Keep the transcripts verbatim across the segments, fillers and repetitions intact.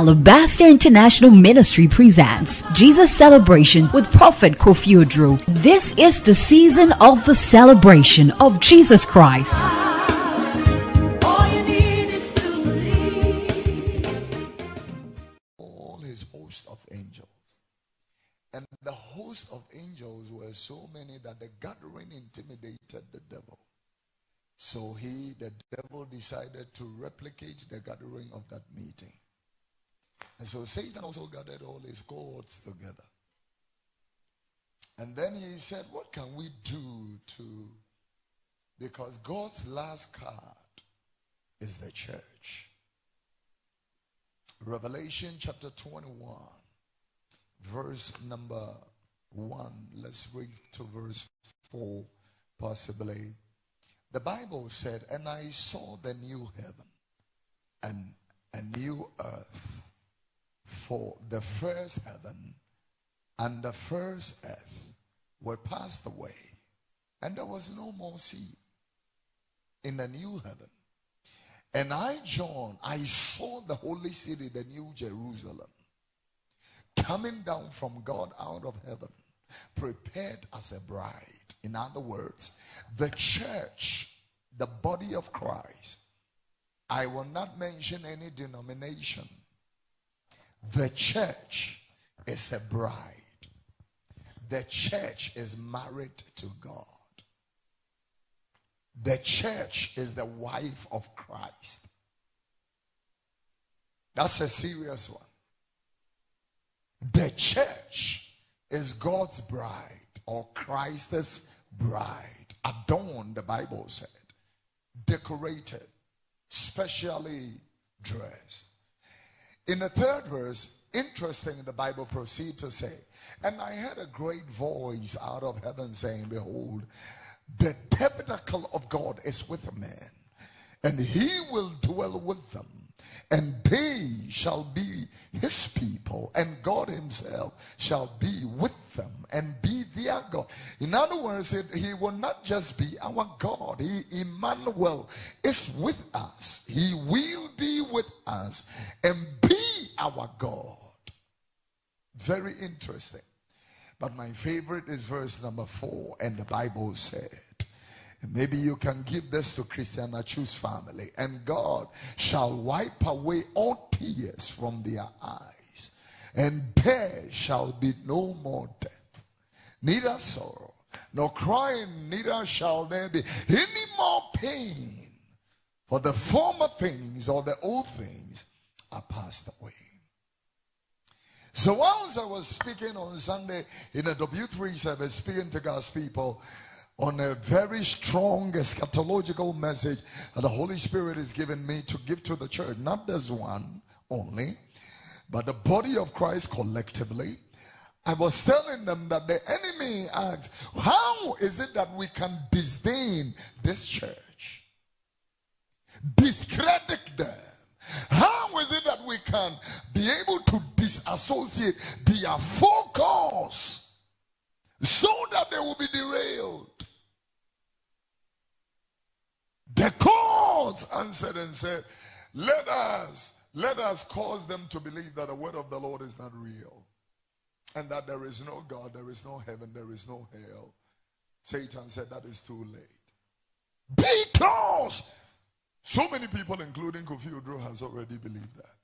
Alabaster International Ministry presents Jesus Celebration with Prophet Kofi Oduro. This is the season of the celebration of Jesus Christ. All you need is to believe. All his host of angels. And the host of angels were so many that the gathering intimidated the devil. So he, the devil, decided to replicate the gathering of that meeting. And so Satan also gathered all his cohorts together. And then he said, what can we do to, because God's last card is the church. Revelation chapter twenty-one, verse number one. Let's read to verse four, possibly. The Bible said, and I saw the new heaven and a new earth, for the first heaven and the first earth were passed away, and there was no more sea. In the new heaven, and I, John, I saw the holy city, the new Jerusalem, coming down from God out of heaven, prepared as a bride. In other words, the church, the body of Christ. I will not mention any denomination. The church is a bride. The church is married to God. The church is the wife of Christ. That's a serious one. The church is God's bride, or Christ's bride. Adorned, the Bible said. Decorated. Specially dressed. In the third verse, interesting, the Bible proceeds to say, and I heard a great voice out of heaven saying, behold, the tabernacle of God is with a man, and he will dwell with them, and they shall be his people, and God himself shall be with them and be their God. In other words, it, he will not just be our God. He, Emmanuel, is with us. He will be with us and be our God. Very interesting. But my favorite is verse number four, and the Bible said, maybe you can give this to Christian Achu's family. And God shall wipe away all tears from their eyes. And there shall be no more death, neither sorrow, nor crying, neither shall there be any more pain. For the former things, or the old things, are passed away. So whilst I was speaking on Sunday in a W three service, speaking to God's people, on a very strong eschatological message that the Holy Spirit is giving me to give to the church. Not this one only, but the body of Christ collectively. I was telling them that the enemy asks, how is it that we can disdain this church? Discredit them. How is it that we can be able to disassociate their focus so that they will be derailed? The courts answered and said, let us, let us cause them to believe that the word of the Lord is not real, and that there is no God, there is no heaven, there is no hell. Satan said that is too late. Because so many people, including Kofi Oduro, has already believed that.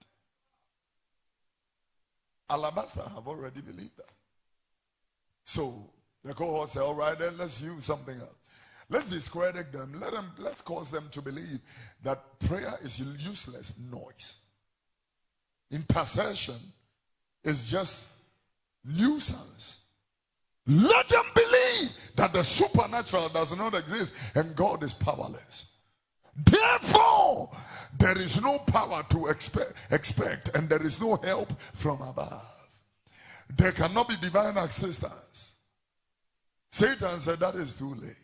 Alabaster have already believed that. So the cohort said, all right, then let's use something else. Let's discredit them. Let them. Let's cause them to believe that prayer is useless noise. Intercession is just nuisance. Let them believe that the supernatural does not exist and God is powerless. Therefore, there is no power to expect, expect and there is no help from above. There cannot be divine assistance. Satan said that is too late.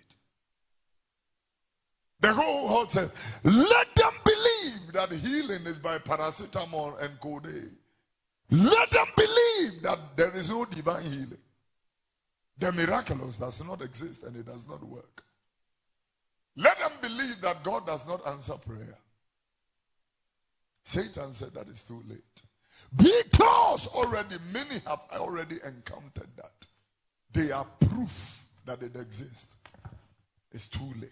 The whole heart said, let them believe that healing is by paracetamol and codeine. Let them believe that there is no divine healing. The miraculous does not exist and it does not work. Let them believe that God does not answer prayer. Satan said that is too late. Because already many have already encountered that. They are proof that it exists. It's too late.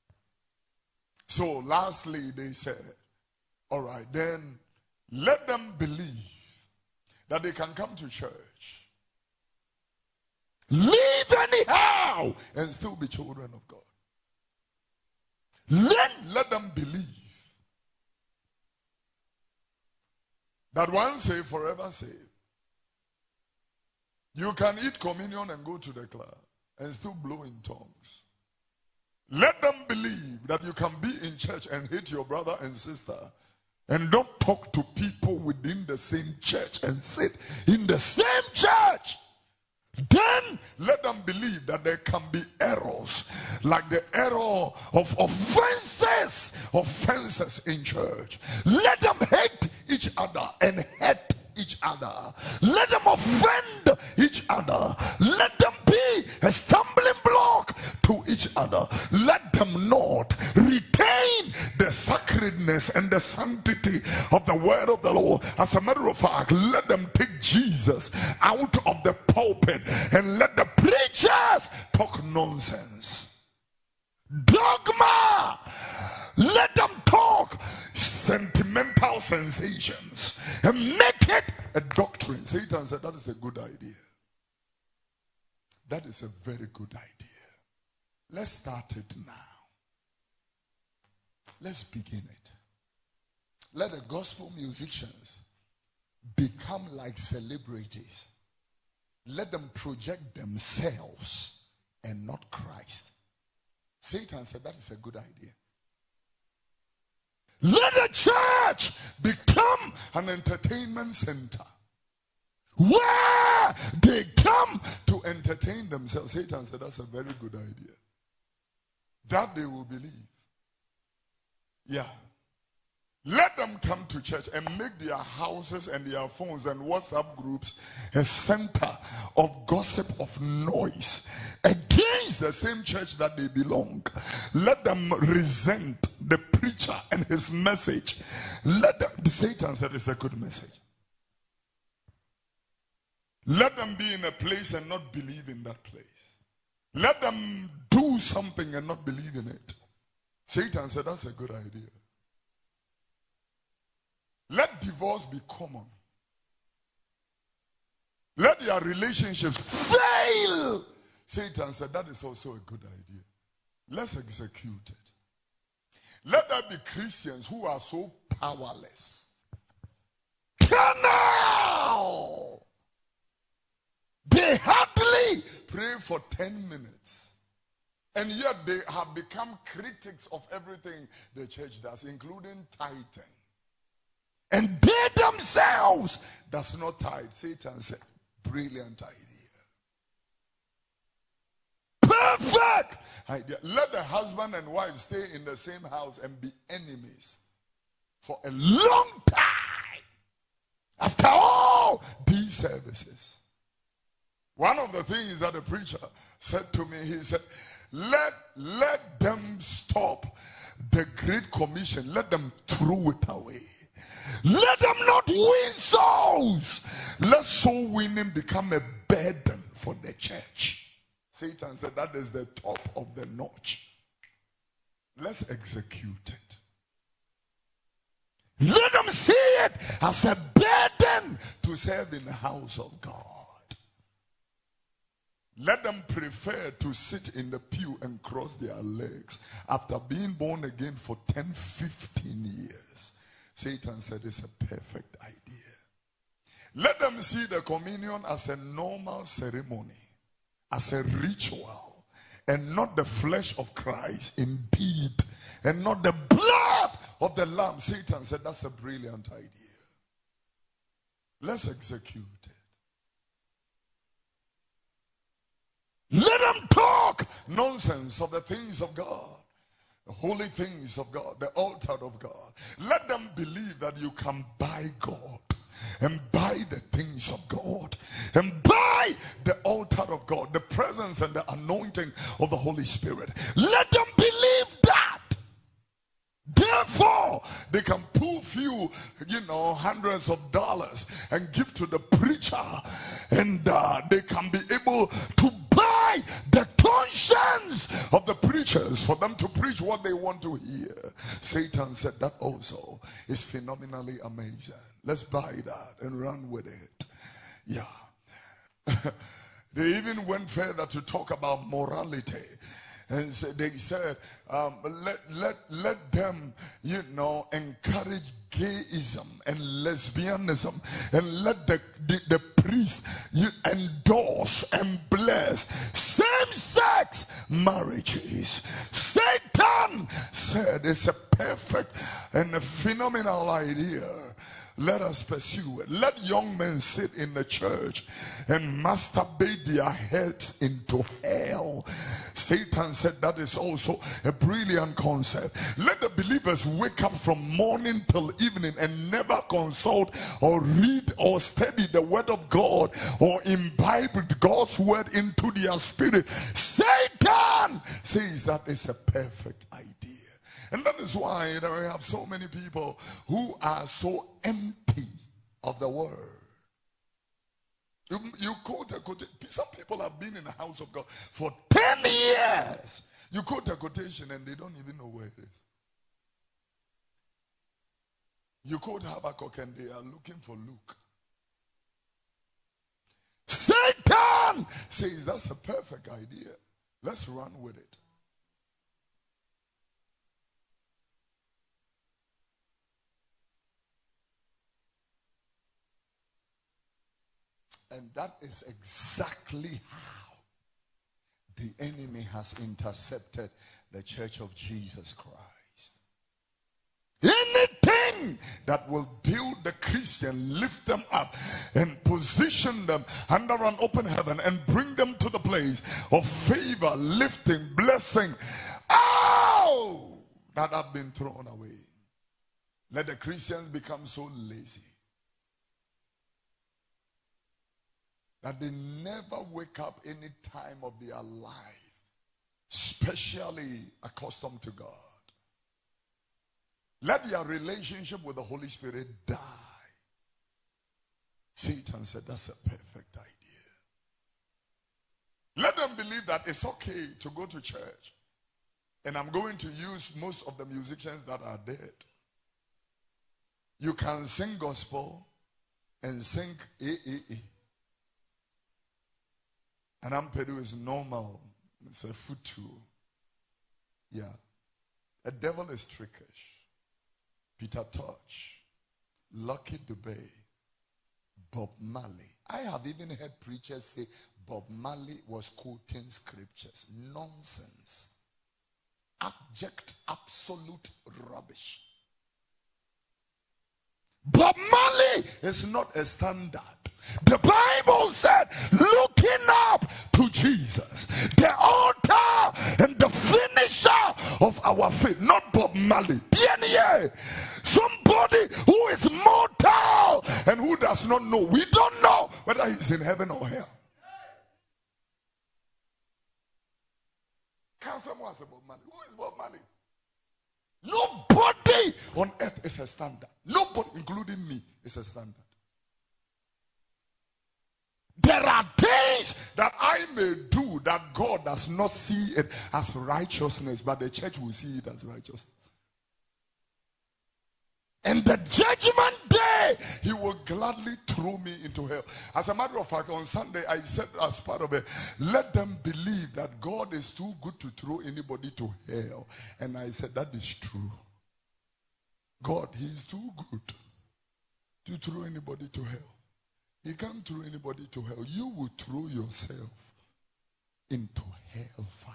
So lastly, they said, all right, then let them believe that they can come to church, live anyhow, and still be children of God. Let, let them believe that once saved, forever saved. You can eat communion and go to the club and still blow in tongues. Let them believe that you can be in church and hate your brother and sister and not talk to people within the same church and sit in the same church. Then let them believe that there can be errors, like the error of offenses, offenses in church. Let them hate each other and hate each other. Let them offend each other. Let them be a stumbling block to each other. Let them not retain the sacredness and the sanctity of the word of the Lord. As a matter of fact, let them take Jesus out of the pulpit and let the preachers talk nonsense. Dogma. Let them talk sentimental sensations and make it a doctrine. Satan said that is a good idea. That is a very good idea. Let's start it now. Let's begin it. Let the gospel musicians become like celebrities. Let them project themselves and not Christ. Satan said that is a good idea. Let the church become an entertainment center where they come to entertain themselves. Satan said that's a very good idea. That they will believe. Yeah. Let them come to church and make their houses and their phones and WhatsApp groups a center of gossip, of noise against the same church that they belong. Let them resent the preacher and his message. Let them, the Satan said it's a good message. Let them be in a place and not believe in that place. Let them do something and not believe in it. Satan said that's a good idea. Let divorce be common. Let their relationships fail. Satan said that is also a good idea. Let's execute it. Let there be Christians who are so powerless. Carnal! They hardly pray for ten minutes. And yet they have become critics of everything the church does, including tithing. And they themselves does not tithe. Satan said, brilliant idea. Perfect idea. Let the husband and wife stay in the same house and be enemies for a long time. After all these services. One of the things that the preacher said to me, he said, let, let them stop the Great Commission. Let them throw it away. Let them not win souls. Let soul winning become a burden for the church. Satan said that is the top of the notch. Let's execute it. Let them see it as a burden to serve in the house of God. Let them prefer to sit in the pew and cross their legs after being born again for ten, fifteen years. Satan said it's a perfect idea. Let them see the communion as a normal ceremony, as a ritual, and not the flesh of Christ indeed, and not the blood of the Lamb. Satan said that's a brilliant idea. Let's execute it. Let them talk nonsense of the things of God. The holy things of God, the altar of God. Let them believe that you can buy God and buy the things of God and buy the altar of God, the presence and the anointing of the Holy Spirit. Let them believe that. Therefore, they can pull few, you know, hundreds of dollars and give to the preacher, and uh, they can be able to buy the conscience of the preachers for them to preach what they want to hear. Satan said that also is phenomenally amazing. Let's buy that and run with it. Yeah. They even went further to talk about morality. And so they said, um, let, let, let them, you know, encourage gayism and lesbianism, and let the, the, the priest you endorse and bless same-sex marriages. Satan said it's a perfect and a phenomenal idea. Let us pursue it. Let young men sit in the church and masturbate their heads into hell. Satan said that is also a brilliant concept. Let the believers wake up from morning till evening and never consult or read or study the word of God or imbibe God's word into their spirit. Satan says that is a perfect idea. And that is why we have so many people who are so empty of the word. You, you quote a quotation. Some people have been in the house of God for ten years. You quote a quotation and they don't even know where it is. You quote Habakkuk and they are looking for Luke. Satan says that's a perfect idea. Let's run with it. And that is exactly how the enemy has intercepted the church of Jesus Christ. Anything that will build the Christian, lift them up and position them under an open heaven and bring them to the place of favor, lifting, blessing, oh, that have been thrown away. Let the Christians become so lazy that they never wake up any time of their life, especially accustomed to God. Let their relationship with the Holy Spirit die. Satan said that's a perfect idea. Let them believe that it's okay to go to church, and I'm going to use most of the musicians that are dead. You can sing gospel and sing A A A. And Ampedu is normal. It's a futu. Yeah. The devil is trickish. Peter Tosh, Lucky Dubé, Bob Marley. I have even heard preachers say Bob Marley was quoting scriptures. Nonsense. Abject, absolute rubbish. Bob Marley is not a standard. The Bible said, looking up to Jesus, the author and the finisher of our faith, not Bob Marley. D N A, somebody who is mortal and who does not know. We don't know whether he's in heaven or hell. Can someone say Bob Marley? Who is Bob Marley? Nobody on earth is a standard. Nobody, including me, is a standard. There are things that I may do that God does not see it as righteousness, but the church will see it as righteousness. And the judgment day, he will gladly throw me into hell. As a matter of fact, on Sunday, I said as part of it, let them believe that God is too good to throw anybody to hell. And I said, that is true. God, he is too good to throw anybody to hell. He can't throw anybody to hell. You will throw yourself into hellfire.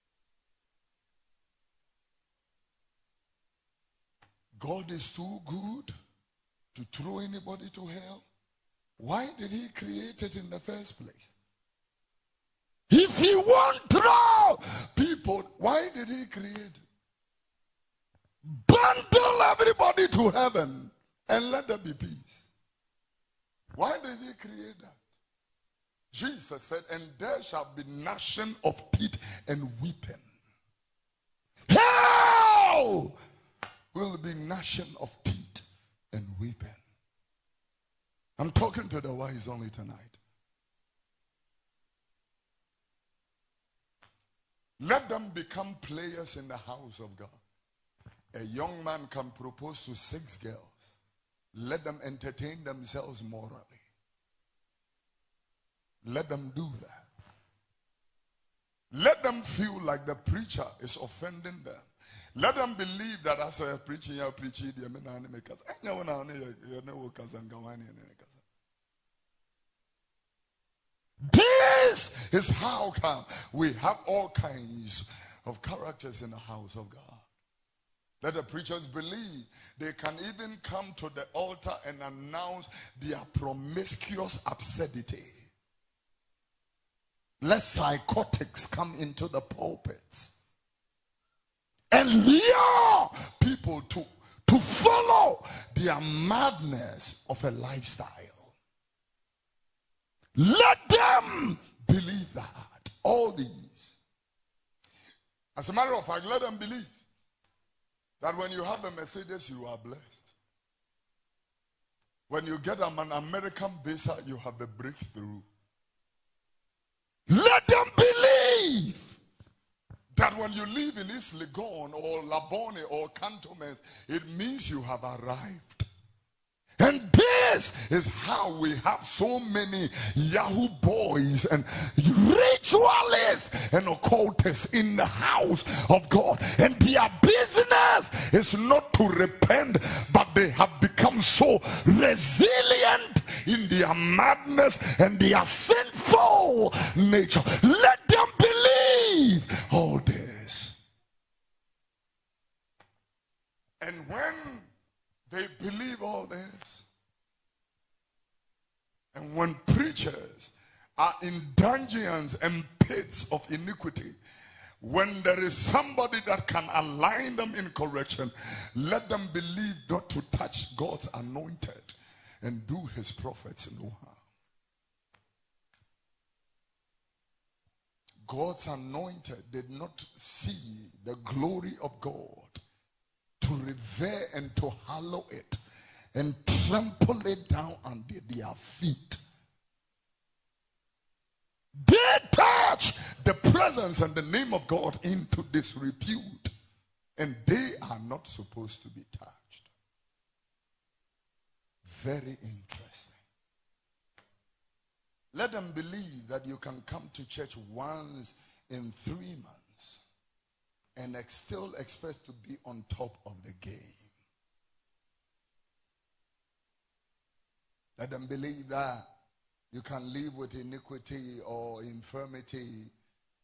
God is too good to throw anybody to hell. Why did he create it in the first place? If he won't throw people, why did he create it? Bundle everybody to heaven and let there be peace. Why did he create that? Jesus said, and there shall be gnashing of teeth and weeping. Hell will be gnashing of teeth I'm talking to the wise only tonight. Let them become players in the house of God. A young man can propose to six girls. Let them entertain themselves morally. Let them do that. Let them feel like the preacher is offending them. Let them believe that as I preaching, you're preaching. This is how come we have all kinds of characters in the house of God. Let the preachers believe they can even come to the altar and announce their promiscuous absurdity. Let psychotics come into the pulpits and lure people to, to follow their madness of a lifestyle. Let them believe that. All these. As a matter of fact, let them believe that when you have a Mercedes, you are blessed. When you get an American visa, you have a breakthrough. Let them believe that when you live in East Legon or Labone or Cantonments, it means you have arrived. And this is how we have so many Yahoo boys and ritualists and occultists in the house of God. And their business is not to repent, but they have become so resilient in their madness and their sinful nature. Let them believe all this. And when they believe all this, and when preachers are in dungeons and pits of iniquity, when there is somebody that can align them in correction, let them believe not to touch God's anointed and do his prophets no harm. God's anointed did not see the glory of God to revere and to hallow it and trample it down under their feet. They touch the presence and the name of God into disrepute, and they are not supposed to be touched. Very interesting. Let them believe that you can come to church once in three months and ex- still expect to be on top of the game. Let them believe that you can live with iniquity or infirmity.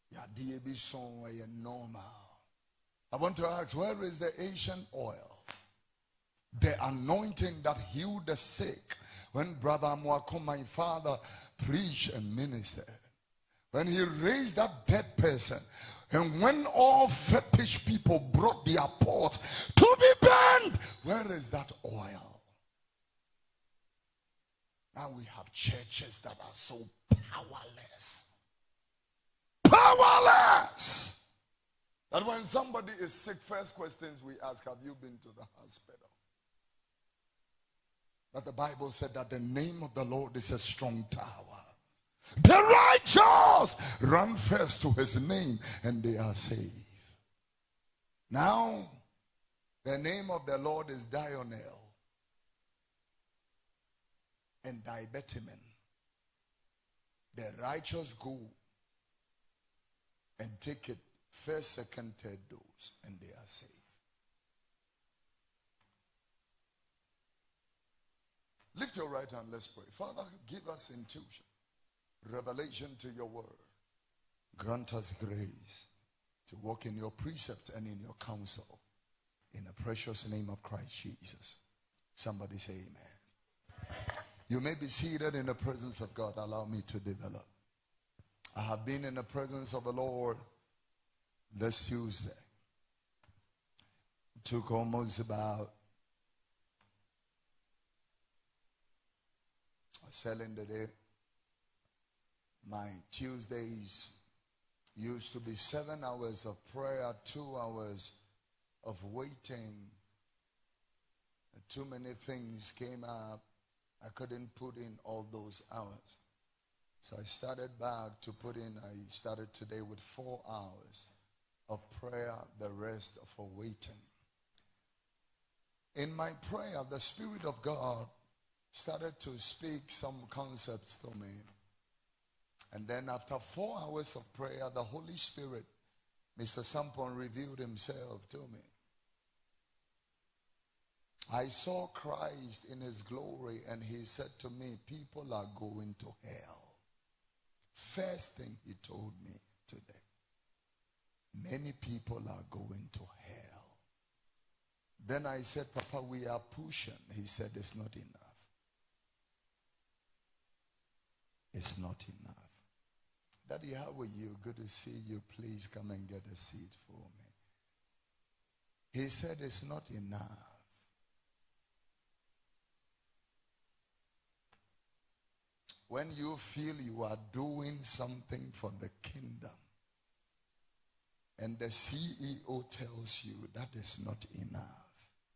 Normal. I want to ask, where is the Asian oil? The anointing that healed the sick. When Brother Mwako, my father, preached and ministered. When he raised that dead person. And when all fetish people brought their pots to be burned, where is that oil? Now we have churches that are so powerless. Powerless! That when somebody is sick, first questions we ask, have you been to the hospital? But the Bible said that the name of the Lord is a strong tower. The righteous run first to his name and they are saved. Now, the name of the Lord is Dionel and Dibetamin. The righteous go and take it first, second, third dose and they are saved. Lift your right hand, let's pray. Father, give us intuition, revelation to your word. Grant us grace to walk in your precepts and in your counsel. In the precious name of Christ Jesus. Somebody say amen. You may be seated in the presence of God. Allow me to develop. I have been in the presence of the Lord this Tuesday. It took almost about selling the day. My Tuesdays used to be seven hours of prayer, two hours of waiting. Too many things came up. I couldn't put in all those hours. So I started back to put in, I started today with four hours of prayer, the rest for waiting. In my prayer, the Spirit of God started to speak some concepts to me. And then after four hours of prayer, the Holy Spirit, Mister Sampon, revealed himself to me. I saw Christ in his glory, and he said to me, people are going to hell. First thing he told me today. Many people are going to hell. Then I said, Papa, we are pushing. He said, it's not enough. It's not enough. Daddy, how are you? Good to see you. Please come and get a seat for me. He said, it's not enough. When you feel you are doing something for the kingdom, and the C E O tells you that is not enough.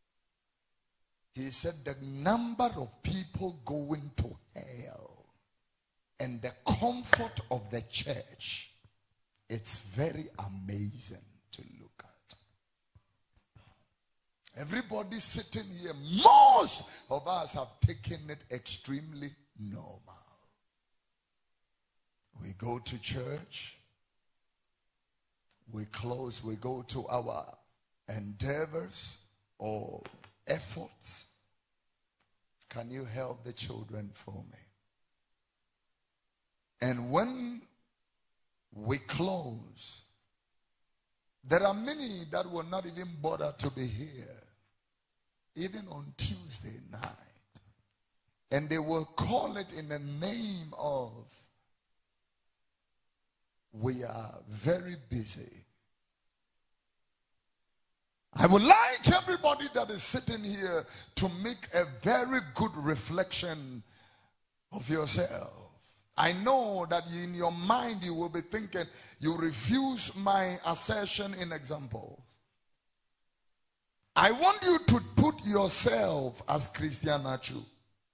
He said the number of people going to hell and the comfort of the church, it's very amazing to look at. Everybody sitting here, most of us have taken it extremely normal. We go to church. We close, we go to our endeavors or efforts. Can you help the children for me? And when we close, there are many that will not even bother to be here, even on Tuesday night. And they will call it in the name of, we are very busy. I would like everybody that is sitting here to make a very good reflection of yourself. I know that in your mind you will be thinking, you refuse my assertion in examples. I want you to put yourself as Christian Achu.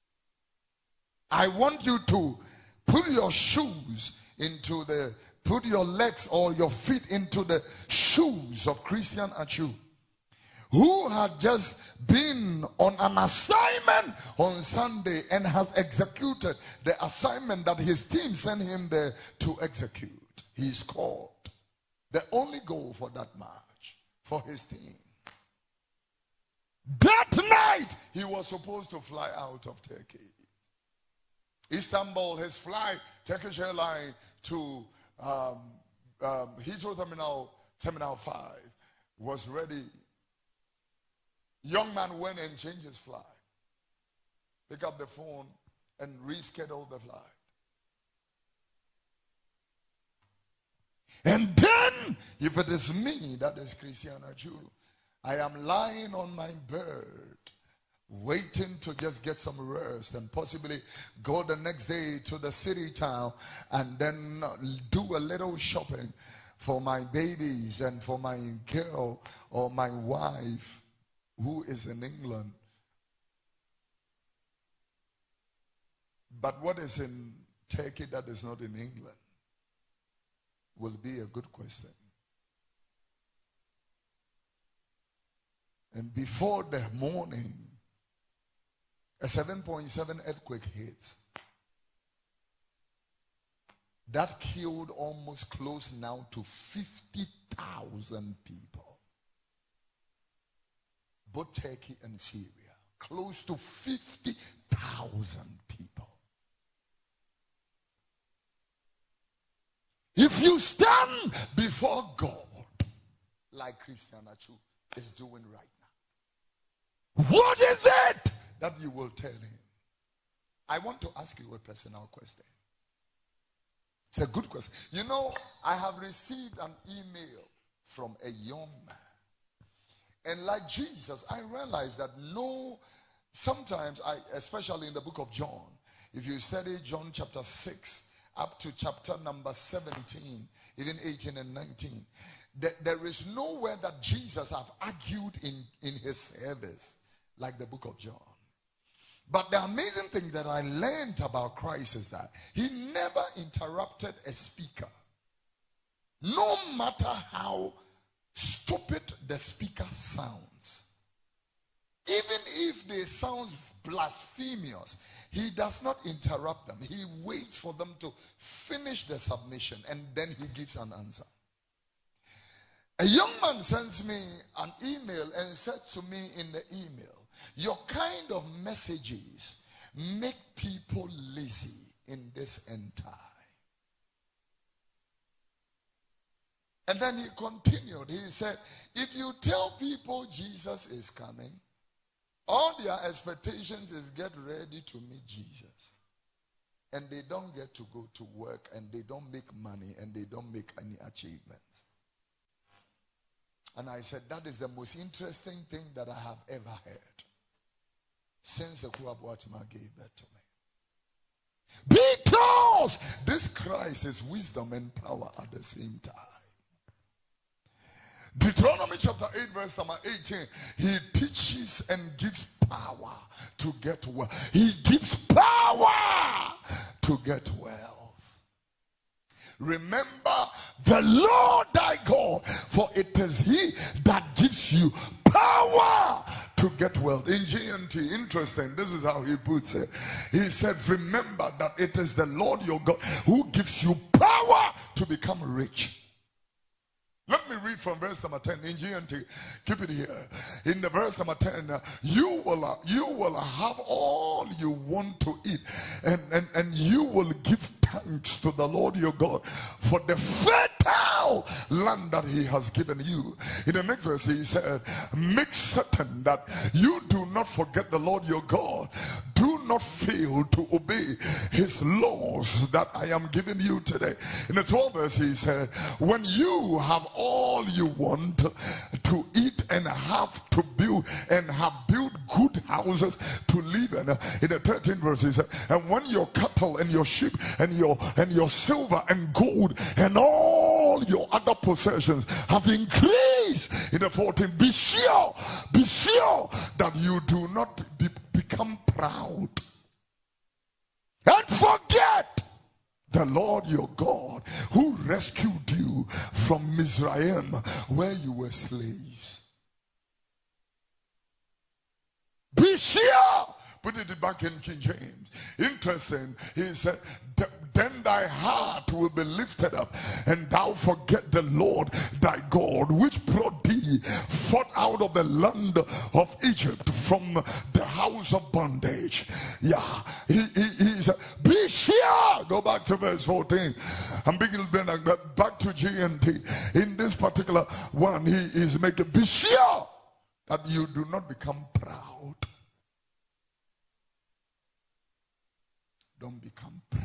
I want you to put your shoes into the, put your legs or your feet into the shoes of Christian Achu, who had just been on an assignment on Sunday and has executed the assignment that his team sent him there to execute. He scored the only goal for that match for his team. That night, he was supposed to fly out of Turkey. Istanbul, his flight, Turkish Airlines to um, um, Heathrow Terminal, Terminal five, was ready. Young man went and changed his flight. Pick up the phone and reschedule the flight. And then, if it is me, that is Christian Achu, I am lying on my bed, waiting to just get some rest and possibly go the next day to the city town and then do a little shopping for my babies and for my girl or my wife who is in England. But what is in Turkey that is not in England will be a good question. And before the morning, a seven point seven earthquake hit. That killed almost close now to fifty thousand people. Both Turkey and Syria. Close to fifty thousand people. If you stand before God like Christian Achu is doing right now, what is it that you will tell him? I want to ask you a personal question. It's a good question. You know, I have received an email from a young man. And like Jesus, I realized that no, sometimes, I, especially in the book of John, if you study John chapter six up to chapter number seventeen, even eighteen and nineteen, that there is nowhere that Jesus have argued in, in his service like the book of John. But the amazing thing that I learned about Christ is that he never interrupted a speaker. No matter how stupid the speaker sounds, even if they sound blasphemous, he does not interrupt them. He waits for them to finish the submission and then he gives an answer. A young man sends me an email and said to me in the email, your kind of messages make people lazy in this end time. And then he continued. He said, if you tell people Jesus is coming, all their expectations is get ready to meet Jesus. And they don't get to go to work and they don't make money and they don't make any achievements. And I said, that is the most interesting thing that I have ever heard since the Kuabuatima gave that to me. Because this Christ is wisdom and power at the same time. Deuteronomy chapter eight verse number eighteen. He teaches and gives power to get wealth. He gives power to get wealth. Remember the Lord thy God, for it is he that gives you power to get wealth. In G N T, interesting, this is how he puts it. He said, remember that it is the Lord your God who gives you power to become rich. Let me read from verse number ten in G N T. Keep it here. In the verse number ten, uh, you will uh, you will have all you want to eat, and, and, and you will give thanks to the Lord your God for the fertile land that he has given you. In the next verse, he said, make certain that you do not forget the Lord your God. Do not fail to obey his laws that I am giving you today. In the twelfth verse, he said, when you have all you want to eat and have to build and have built good houses to live in. In the thirteenth verse, he said, and when your cattle and your sheep and your and your silver and gold and all your other possessions have increased. In the fourteenth, be sure, be sure that you do not be, become proud and forget the Lord your God who rescued you from Mizraim where you were slaves. Be sure. Put it back in King James. Interesting. He said, then thy heart will be lifted up, and thou forget the Lord thy God, which brought thee forth out of the land of Egypt from the house of bondage. Yeah, he, he, he said, be sure. Go back to verse fourteen. I'm beginning to bring that back to G N T. In this particular one, he is making, be sure that you do not become proud. Don't become proud.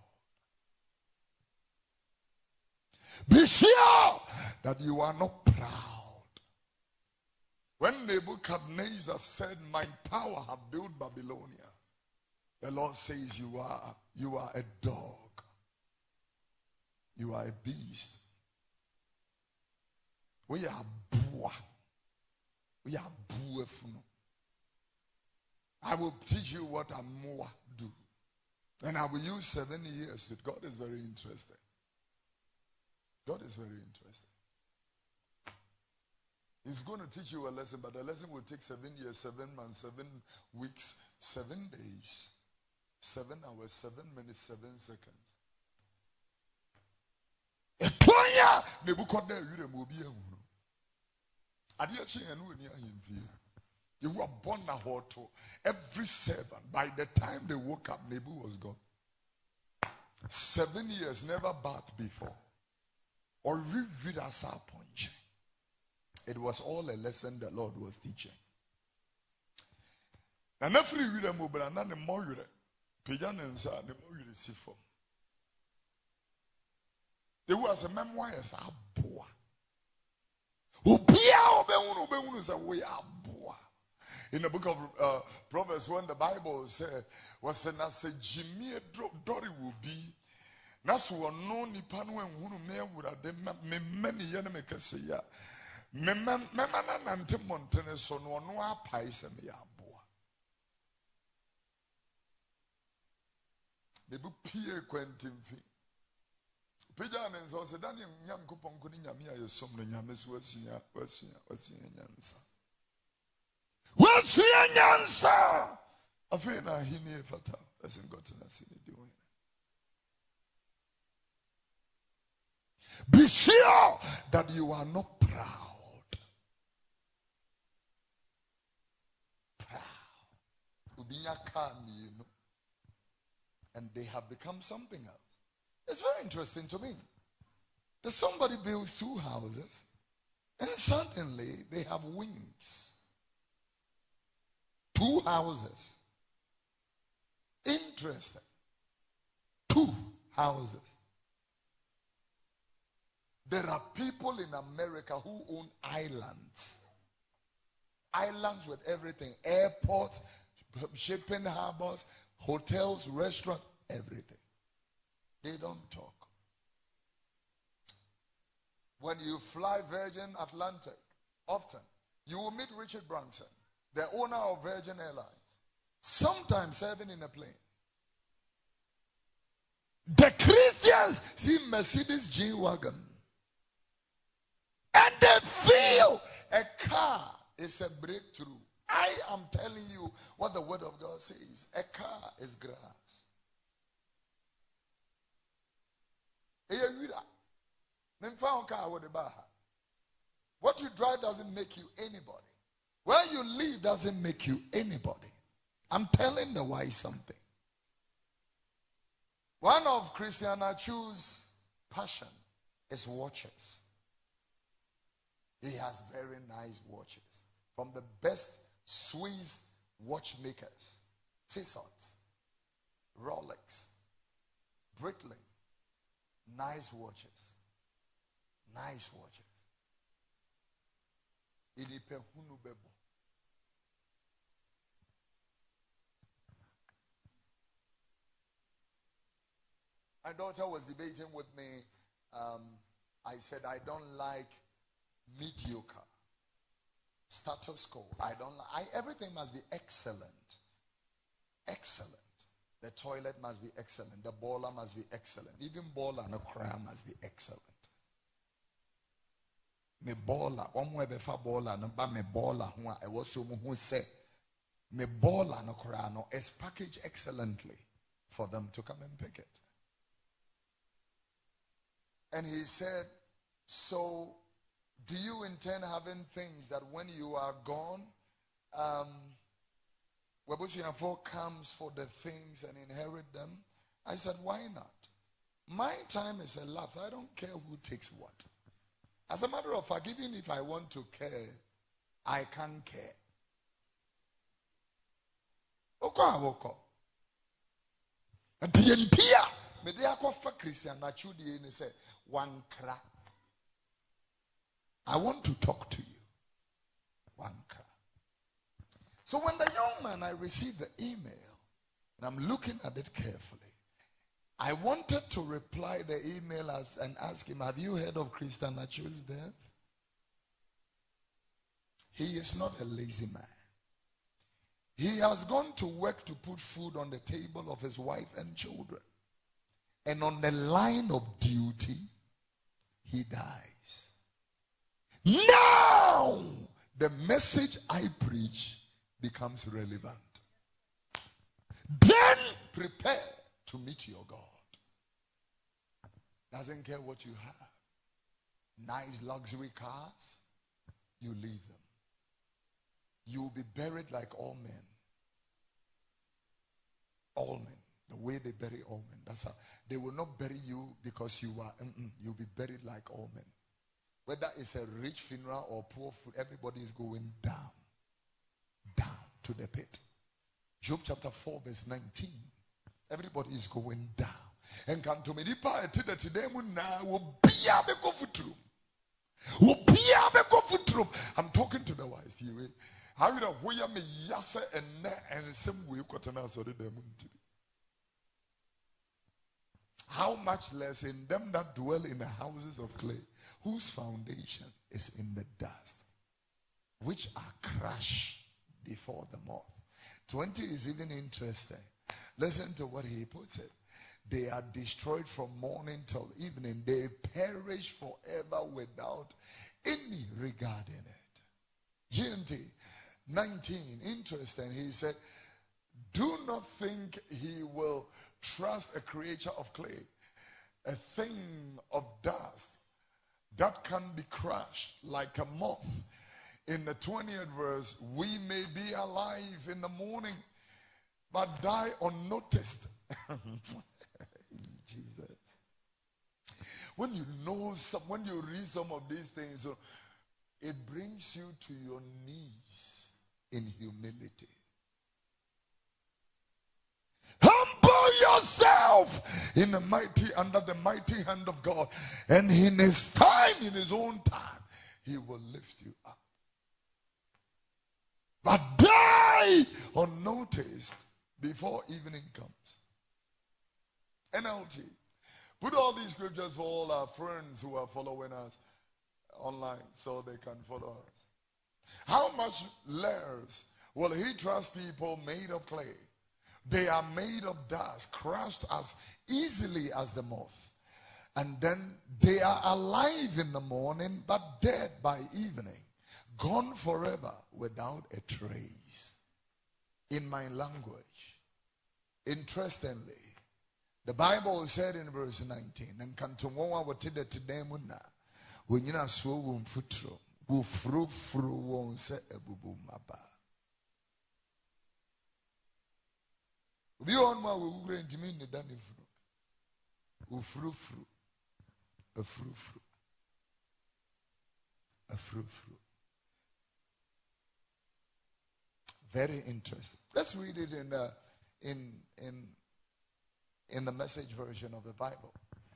Be sure that you are not proud. When Nebuchadnezzar said, my power have built Babylonia, the Lord says you are, you are a dog. You are a beast. We are boa. We are buefuno. I will teach you what a moa do. And I will use seven years. God is very interested. God is very interested. He's going to teach you a lesson, but the lesson will take seven years, seven months, seven weeks, seven days, seven hours, seven minutes, seven seconds. Etoya Nebuchadnezzar you will be a you were born a hoto. Every servant, by the time they woke up, Nebu was gone. Seven years, never bathed before. Or read as a punch. It was all a lesson the Lord was teaching. And every reader mobile and the more you Pijan and the more you see from. There was a memoir as a boy. Who be our in the book of uh, Proverbs, when the Bible said, was an as a Jimmy Dory will be, Nasu no Nipanu and Hunu would have many Yanamaka say, Memana Nante Montane, so no pais and ya boa. Maybe Pierre Quentin fee. Pijan and so said, Daniel Yam Coupon couldn't yamia, some yamis was here, was here, was here, Yansa. Was here, Yansa? I feel now he near Fata hasn't gotten us in doing. Be sure that you are not proud. Proud. Ubinya Kami, you know. And they have become something else. It's very interesting to me that somebody builds two houses and suddenly they have wings. Two houses. Interesting. Two houses. There are people in America who own islands. Islands with everything. Airports, shipping harbors, hotels, restaurants, everything. They don't talk. When you fly Virgin Atlantic, often, you will meet Richard Branson, the owner of Virgin Airlines. Sometimes serving in a plane. The Christians see Mercedes G-Wagon. And they feel a car is a breakthrough. I am telling you what the word of God says. A car is grass. What you drive doesn't make you anybody. Where you live doesn't make you anybody. I'm telling the wise something. One of Christian Achu's passion is watches. He has very nice watches from the best Swiss watchmakers. Tissot, Rolex, Breitling. Nice watches. Nice watches. Ilipe hunu bebo. My daughter was debating with me. Um, I said, I don't like mediocre. Status quo. I don't like. I, everything must be excellent. Excellent. The toilet must be excellent. The boiler must be excellent. Even boiler and a cram must be excellent. Me boiler. One way before boiler, no ba me boiler. I was so who say me boiler no cram no is packaged excellently for them to come and pick it. And he said, so do you intend having things that when you are gone, um, Wabusiafo comes for the things and inherit them? I said, why not? My time is elapsed. I don't care who takes what. As a matter of fact, even if I want to care, I can't care. Oko awoko. Dientia. Me dey akofa Christian na chudi ni say one cra. I want to talk to you. One cra. So when the young man, I received the email, and I'm looking at it carefully. I wanted to reply the email as, and ask him, have you heard of Christian Achu's death? He is not a lazy man. He has gone to work to put food on the table of his wife and children. And on the line of duty, he dies. Now, the message I preach becomes relevant. Then prepare to meet your God. Doesn't care what you have. Nice luxury cars, you leave them. You will be buried like all men. All men. The way they bury all men. That's how. They will not bury you because you are, mm-mm, you'll be buried like all men. Whether it's a rich funeral or poor food, everybody is going down. Down to the pit. Job chapter four verse nineteen. Everybody is going down. And come to me, today will be a go futrum. Will be a go futrum. I'm talking to the wise here. How you know where me yasa and ne and some way quatana so the demon to be. How much less in them that dwell in the houses of clay, whose foundation is in the dust, which are crushed before the moth. twenty is even interesting. Listen to what he puts it. They are destroyed from morning till evening. They perish forever without any regard in it. G N T nineteen, interesting. He said, do not think he will trust a creature of clay, a thing of dust that can be crushed like a moth. In the twentieth verse, we may be alive in the morning, but die unnoticed. Jesus. When you know some, when you read some of these things, it brings you to your knees in humility. Humble yourself in the mighty, under the mighty hand of God, and in his time, in his own time, he will lift you up. But die unnoticed before evening comes. N L T. Put all these scriptures for all our friends who are following us online so they can follow us. How much less will he trust people made of clay? They are made of dust, crushed as easily as the moth. And then they are alive in the morning, but dead by evening. Gone forever without a trace. In my language, interestingly, the Bible said in verse nineteen, and kantonwa watida tedemuna, when you are so wum futro, who fru fru won se ebubu maba. Be on my will grant me in the danny fru, who fru fru, a fru fru, a fru fru. Very interesting. Let's read it in the in in in the Message version of the Bible.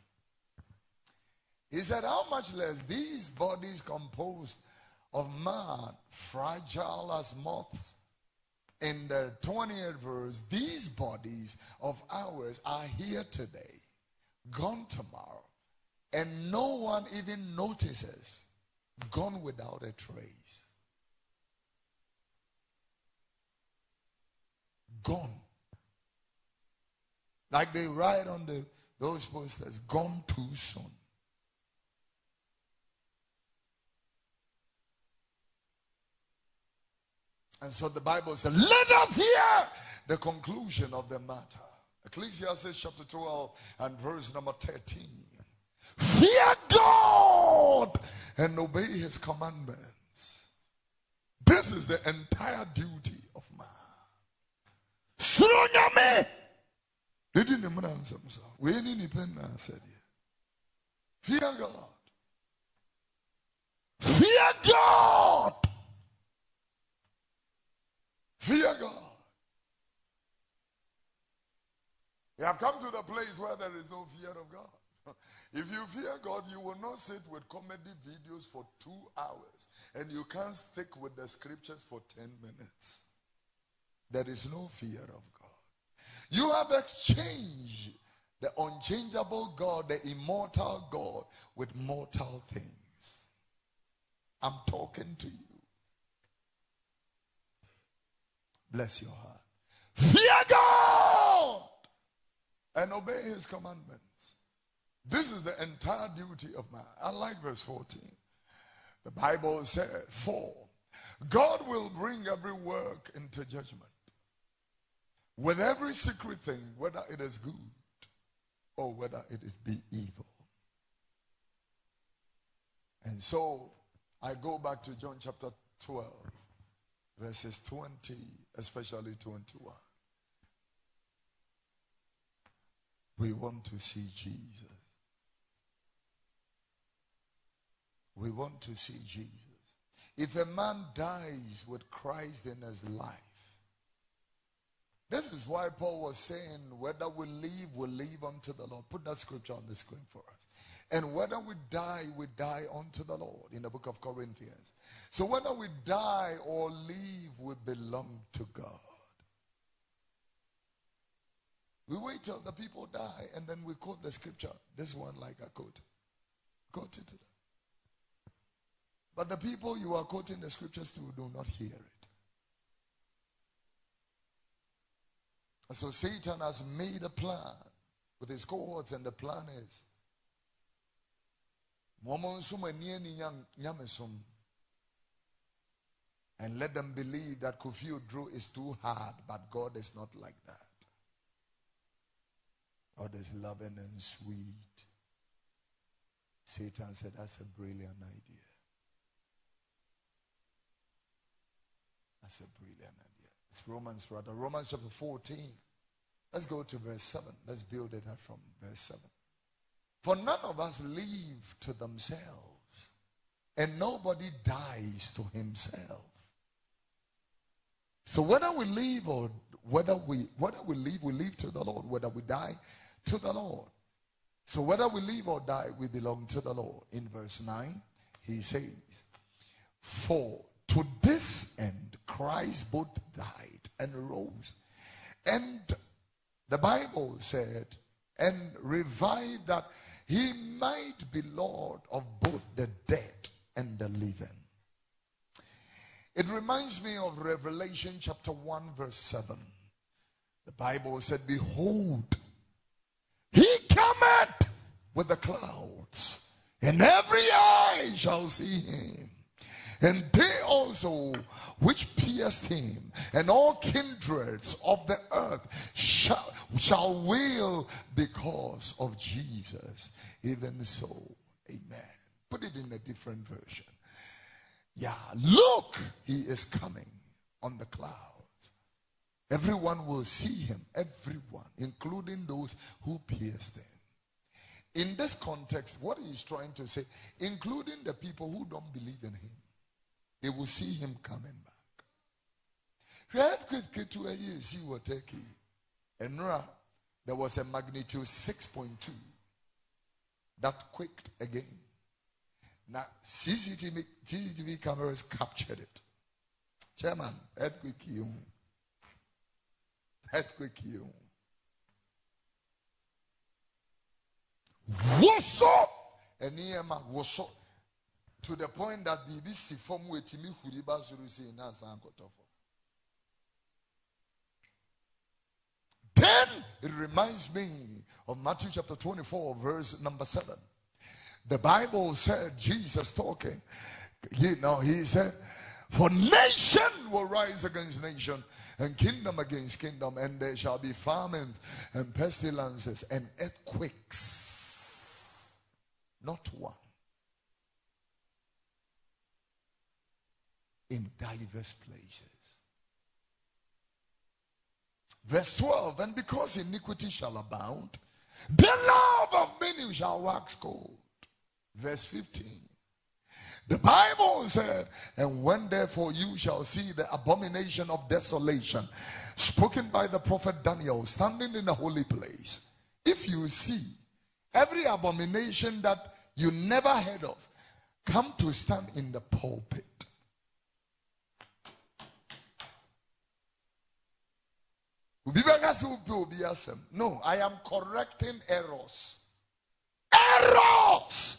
He said, how much less these bodies composed of man, fragile as moths. In the twentieth verse, these bodies of ours are here today, gone tomorrow, and no one even notices, gone without a trace. Gone. Like they write on the those posters, gone too soon. And so the Bible says, let us hear the conclusion of the matter. Ecclesiastes chapter twelve and verse number thirteen. Fear God and obey his commandments. This is the entire duty of man. Suronyame. They didn't even answer themselves. We ain't independent, said here. Fear God. Fear God. Fear God. You have come to the place where there is no fear of God. If you fear God, you will not sit with comedy videos for two hours and you can't stick with the scriptures for ten minutes. There is no fear of God. You have exchanged the unchangeable God, the immortal God, with mortal things. I'm talking to you. Bless your heart. Fear God and obey his commandments. This is the entire duty of man. I like verse fourteen. The Bible said, for God will bring every work into judgment with every secret thing, whether it is good or whether it is be evil. And so I go back to John chapter twelve, verses twenty, especially twenty-one. We want to see Jesus. We want to see Jesus. If a man dies with Christ in his life, this is why Paul was saying, whether we live, we live unto the Lord. Put that scripture on the screen for us. And whether we die, we die unto the Lord in the book of Corinthians. So whether we die or live, we belong to God. We wait till the people die and then we quote the scripture. This one like I quote. Quote it to them. But the people you are quoting the scriptures to do not hear it. So Satan has made a plan with his cohorts, and the plan is and let them believe that Kofi Oduro is too hard, but God is not like that. God is loving and sweet. Satan said, that's a brilliant idea. That's a brilliant idea. It's Romans, rather. Romans chapter fourteen. Let's go to verse seven. Let's build it up from verse seven. For none of us live to themselves, and nobody dies to himself. So whether we live or whether we whether we live, we live to the Lord. Whether we die, to the Lord. So whether we live or die, we belong to the Lord. In verse nine, he says, for to this end Christ both died and rose. And the Bible said, and revived, that he might be Lord of both the dead and the living. It reminds me of Revelation chapter one verse seven. The Bible said, behold, he cometh with the clouds, and every eye shall see him, and they also which pierced him, and all kindreds of the earth shall, shall wail because of Jesus. Even so, amen. Put it in a different version. Yeah, look, he is coming on the clouds. Everyone will see him, everyone, including those who pierced him. In this context, what he's trying to say, including the people who don't believe in him, they will see him coming back. And there was a magnitude six point two that quaked again. Now, C C T V, C C T V cameras captured it. Chairman, earthquake you. Earthquake you. What's up? And Niema was up to the point that B B C from Wetimi Huriba Zurusi in Asankotofo. Then it reminds me of Matthew chapter twenty-four, verse number seven. The Bible said, Jesus talking, you know, he said, for nation will rise against nation, and kingdom against kingdom, and there shall be famines and pestilences and earthquakes. Not one. In diverse places. Verse twelve, and because iniquity shall abound, the love of many shall wax cold. Verse fifteen. The Bible said, and when therefore you shall see the abomination of desolation, spoken by the prophet Daniel, standing in the holy place. If you see every abomination that you never heard of come to stand in the pulpit. No, I am correcting errors. Errors!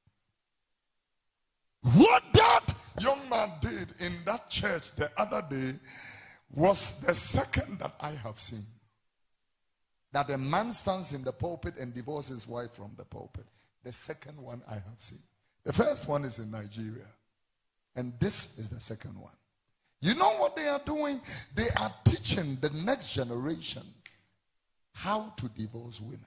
What that young man did in that church the other day was the second that I have seen. That a man stands in the pulpit and divorces his wife from the pulpit. The second one I have seen. The first one is in Nigeria. And this is the second one. You know what they are doing? They are teaching the next generation how to divorce women.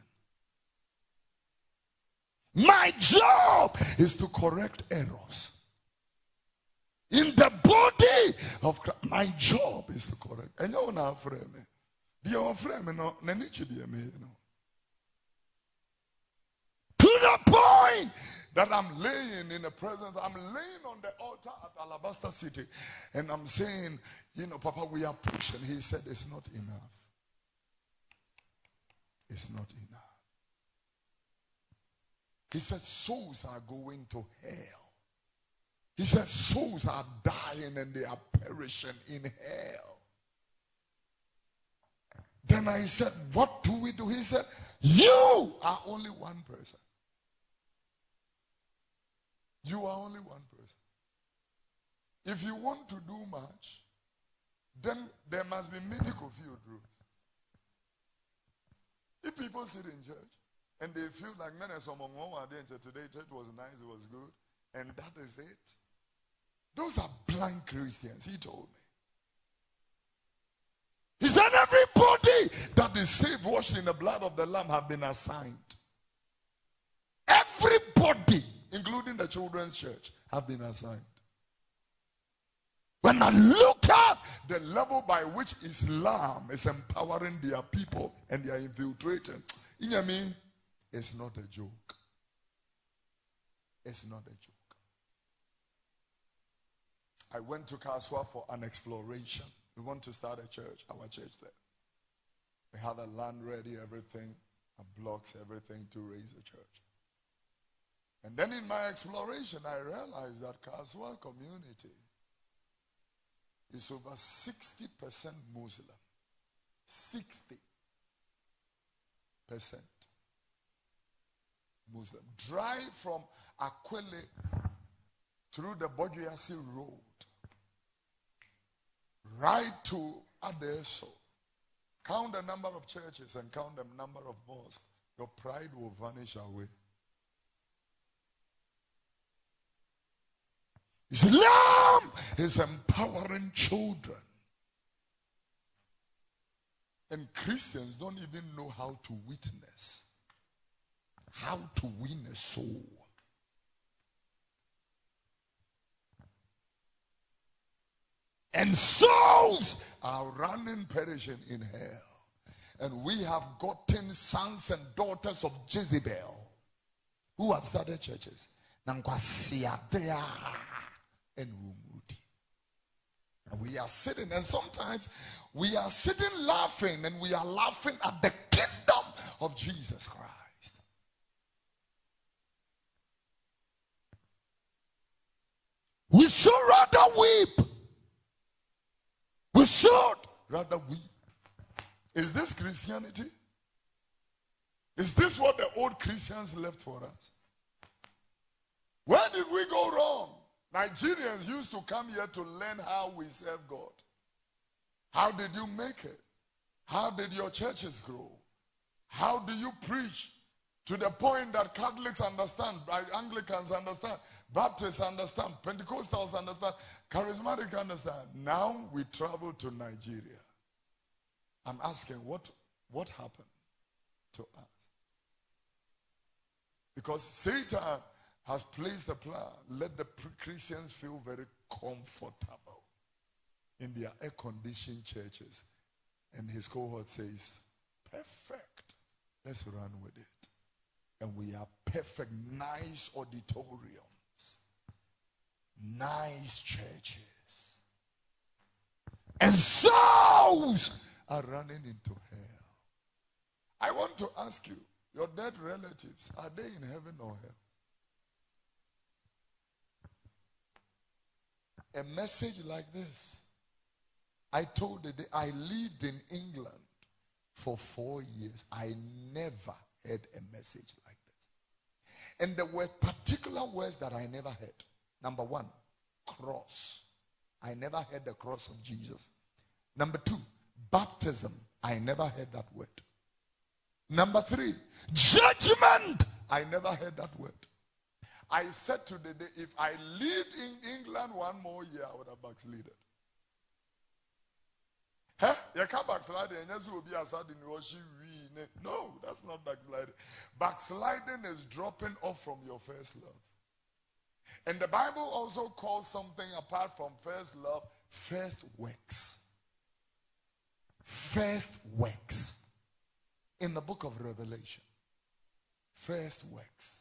My job is to correct errors. In the body of Christ, my job is to correct. And you know, friend, dear friend, no, to the point that I'm laying in the presence, I'm laying on the altar at Alabaster City, and I'm saying, you know, Papa, we are pushing. He said, it's not enough. It's not enough. He said, souls are going to hell. He said, souls are dying and they are perishing in hell. Then I said, what do we do? He said, you are only one person. You are only one person. If you want to do much, then there must be many Kofi Oduros. If people people sit in church and they feel like men as among one day today church was nice, it was good, and that is it. Those are blind Christians, he told me. He said everybody that is saved, washed in the blood of the Lamb, have been assigned. Everybody, including the children's church, have been assigned. When I look at the level by which Islam is empowering their people and they are infiltrating, you know what I mean? It's not a joke. It's not a joke. I went to Kaswa for an exploration. We want to start a church, our church there. We had the land ready, everything, blocks, everything to raise a church. And then in my exploration, I realized that Kaswa community is over sixty percent Muslim. sixty percent Muslim. Drive from Akwele through the Bodriasi Road right to Adeso. Count the number of churches and count the number of mosques. Your pride will vanish away. Islam is empowering children. And Christians don't even know how to witness, how to win a soul. And souls are running, perishing in hell. And we have gotten sons and daughters of Jezebel who have started churches. And we are sitting, and sometimes we are sitting laughing, and we are laughing at the kingdom of Jesus Christ. We should rather weep. We should rather weep. Is this Christianity? Is this what the old Christians left for us? Where did we go wrong? Nigerians used to come here to learn how we serve God. How did you make it? How did your churches grow? How do you preach to the point that Catholics understand, Anglicans understand, Baptists understand, Pentecostals understand, Charismatic understand? Now we travel to Nigeria. I'm asking, what, what happened to us? Because Satan has placed a plan. Let the Christians feel very comfortable in their air-conditioned churches. And his cohort says, perfect. Let's run with it. And we are perfect, nice auditoriums, nice churches. And souls are running into hell. I want to ask you, your dead relatives, are they in heaven or hell? A message like this. I told you that I lived in England for four years. I never heard a message like this. And there were particular words that I never heard. Number one, cross. I never heard the cross of Jesus. Number two, baptism. I never heard that word. Number three, judgment. I never heard that word. I said to the day, if I lived in England one more year, I would have backslided. Huh? You can't backslide. No, that's not backsliding. Backsliding is dropping off from your first love. And the Bible also calls something apart from first love, first works. First works. In the book of Revelation. First works.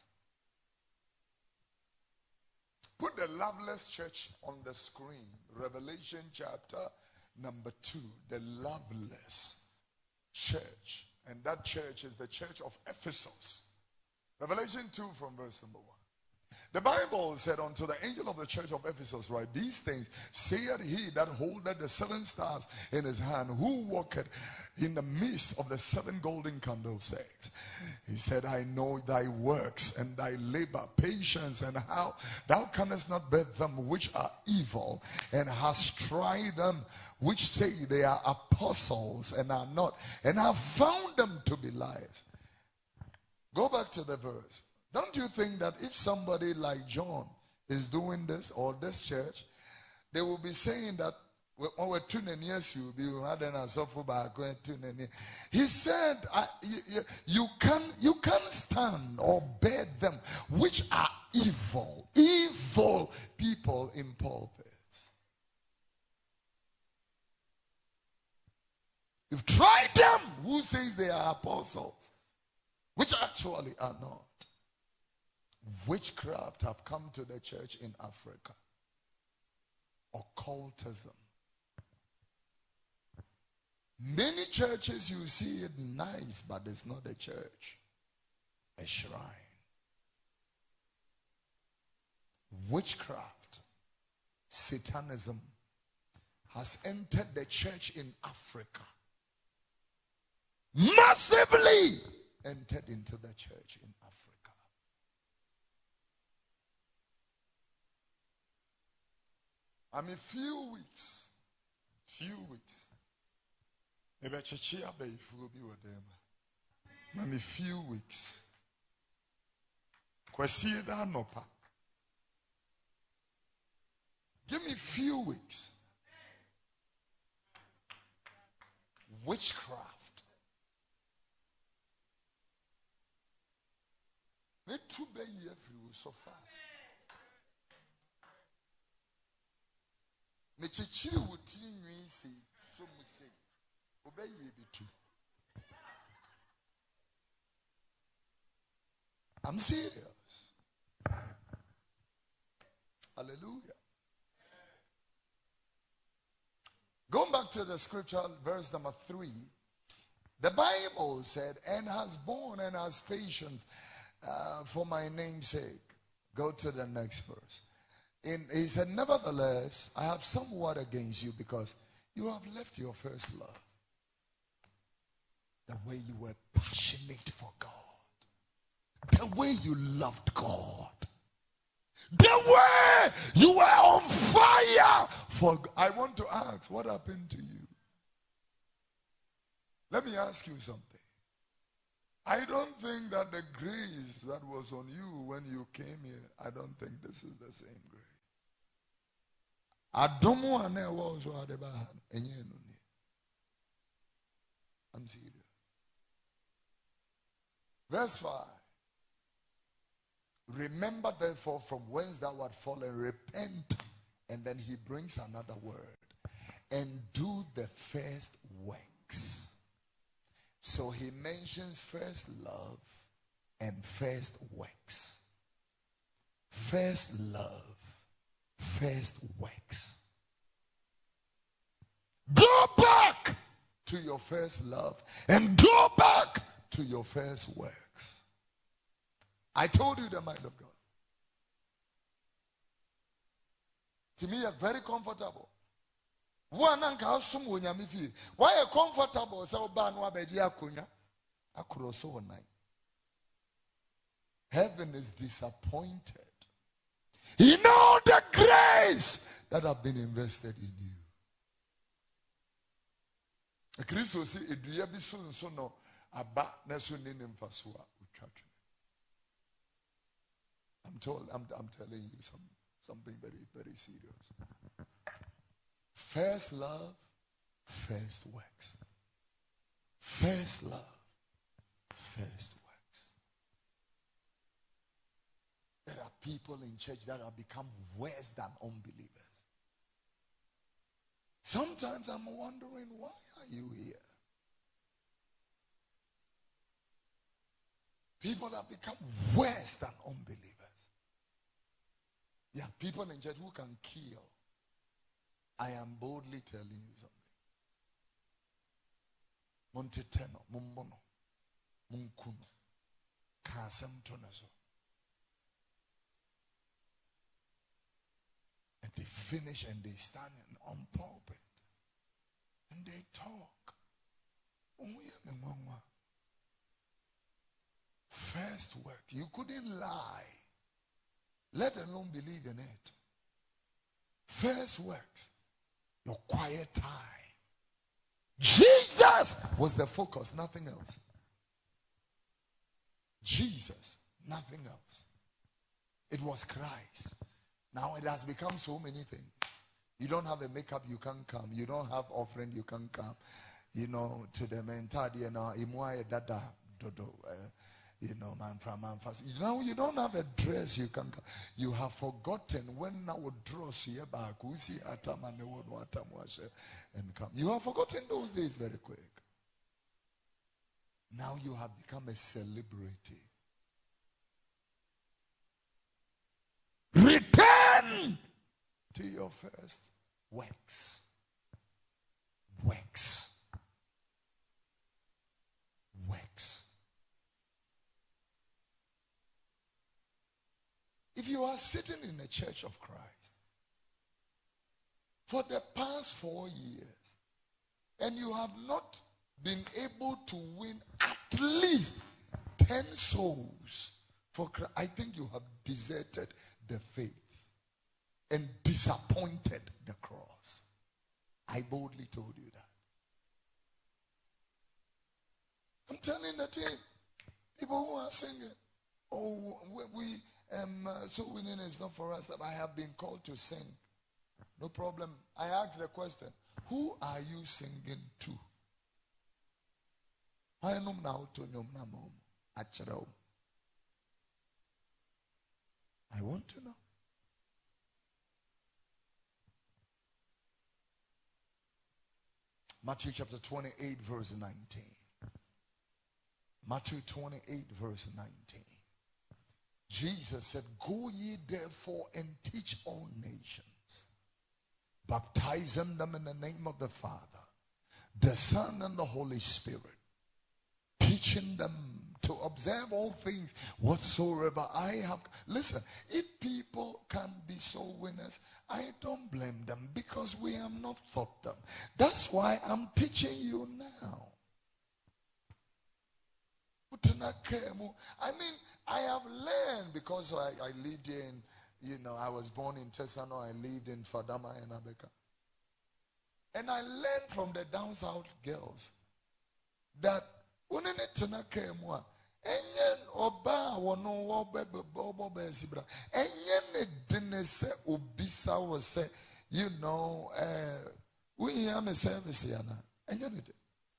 Put the Loveless Church on the screen. Revelation chapter number two. The Loveless Church. And that church is the church of Ephesus. Revelation two from verse number one. The Bible said unto the angel of the church of Ephesus, write these things, saith he that holdeth the seven stars in his hand, who walketh in the midst of the seven golden candlesticks. He said, I know thy works and thy labor, patience, and how thou canst not bear them which are evil, and hast tried them which say they are apostles and are not, and have found them to be liars. Go back to the verse. Don't you think that if somebody like John is doing this or this church, they will be saying that when we're tuning yes, you be had an suffer by going tuning. He said, I, you, you can you can stand or bear them which are evil, evil people in pulpits. You've tried them who says they are apostles, which actually are not. Witchcraft have come to the church in Africa. Occultism. Many churches you see it nice, but it's not a church, a shrine. Witchcraft, Satanism has entered the church in Africa. Massively entered into the church in Africa. I mean, few weeks, few weeks. Maybe a church will be with them. Maybe few weeks. Kwesieda nopa. Give me few weeks. Witchcraft. They too be here so fast. Me chichiri wuti nwi say so mu say. Obey ye be too. I'm serious. Hallelujah. Going back to the scripture, verse number three, the Bible said, and has borne and has patience uh, for my name's sake. Go to the next verse. In, he said, nevertheless, I have somewhat against you because you have left your first love. The way you were passionate for God. The way you loved God. The way you were on fire for God. I want to ask, what happened to you? Let me ask you something. I don't think that the grace that was on you when you came here, I don't think this is the same grace. Adomo ane was I'm serious. Verse five. Remember therefore from whence thou art fallen, repent, and then he brings another word, and do the first works. So he mentions first love and first works. First love, first works. Go back to your first love and go back to your first works. I told you the mind of God. To me, it's very comfortable. Why are comfortable? So heaven is disappointed in all the grace that have been invested in you. Christ say, "Eduya bi so nso no aba na so ne mfasoa utwatwe." I'm told, I'm, I'm telling you some, something very, very serious. First love, first works. First love, first works. There are people in church that have become worse than unbelievers. Sometimes I'm wondering, why are you here? People have become worse than unbelievers. There are people in church who can kill. I am boldly telling you something. Monteteno, mumbono, munkuno, kasem tonazo. And they finish and they stand on pulpit and they talk. First work, you couldn't lie. Let alone believe in it. First works, your quiet time. Jesus was the focus, nothing else. Jesus, nothing else. It was Christ. Now it has become so many things. You don't have a makeup, you can't come. You don't have offering, you can't come. You know, to the mentality, you know, dada dodo. You know, man from man fast. You know, you don't have a dress, you can come. You have forgotten when I would draw see back, who see atam and the word watam wash and come. You have forgotten those days very quick. Now you have become a celebrity. Return to your first works. Works. Works. If you are sitting in a church of Christ for the past four years and you have not been able to win at least ten souls for Christ, I think you have deserted the faith and disappointed the cross. I boldly told you that. I'm telling the team, people who are singing, oh, we, um, uh, so winning is not for us. I have been called to sing. No problem. I asked the question, who are you singing to? I know now to I want to know. Matthew chapter twenty-eight, verse nineteen. Matthew twenty-eight, verse nineteen. Jesus said, go ye therefore and teach all nations, baptizing them in the name of the Father, the Son, and the Holy Spirit, teaching them to observe all things whatsoever I have. Listen, if people can be soul winners, I don't blame them because we have not taught them. That's why I'm teaching you now. I mean, I have learned because I, I lived in, you know, I was born in Tesano, I lived in Fadama and Abeka. And I learned from the down south girls that unene tena kemwa enye oba wono oba oba besibra enye ne dine se obisa wo se, you know, uh we am a service yana enye ne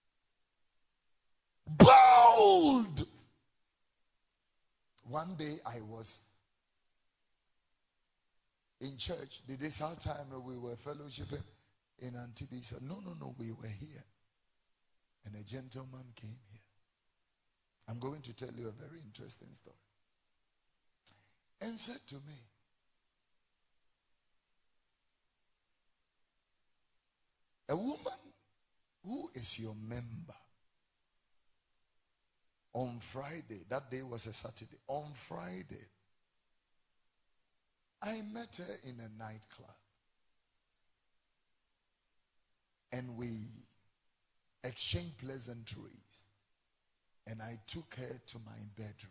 bold. One day I was in church. Did this our time we were fellowshipping in Antibi? Said, no, no, no, we were here. And a gentleman came here. I'm going to tell you a very interesting story. And said to me, a woman who is your member, on Friday, that day was a Saturday, on Friday, I met her in a nightclub. And we exchanged pleasantries. And I took her to my bedroom.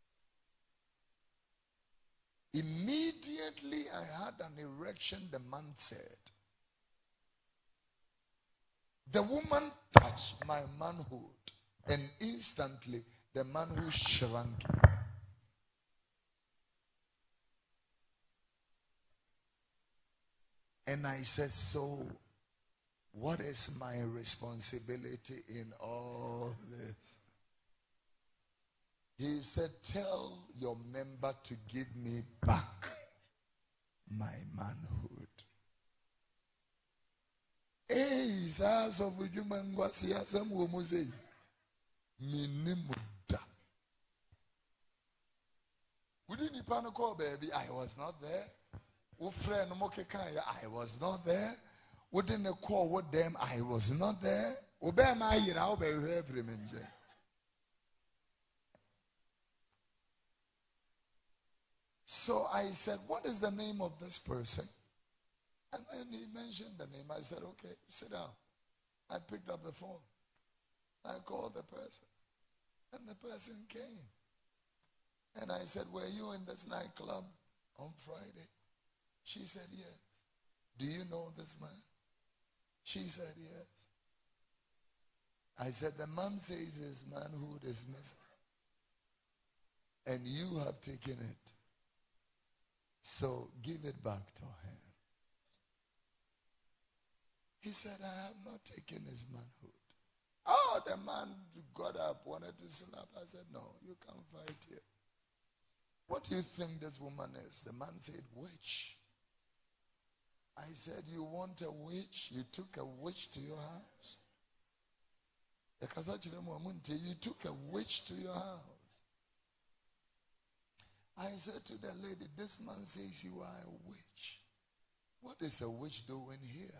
Immediately I had an erection, the man said. The woman touched my manhood. And instantly, the man who shrunk. And I said, so, what is my responsibility in all this? He said, tell your member to give me back my manhood. Hey, says of human was here, some women say. Minimuda. We didn't call baby. I was not there. Friend I was not there. We didn't call with them. I was not there. Obey my ear. I'll be every minute. So I said, what is the name of this person? And then he mentioned the name. I said, okay, sit down. I picked up the phone. I called the person. And the person came. And I said, were you in this nightclub on Friday? She said, yes. Do you know this man? She said, yes. I said, the man says his manhood is missing. and you have taken it. So give it back to him. He said, I have not taken his manhood. Oh, the man got up, wanted to slap. I said, no, you can't fight here. What do you think this woman is? The man said, witch. I said, you want a witch? You took a witch to your house? You took a witch to your house. I said to the lady, this man says you are a witch. What is a witch doing here?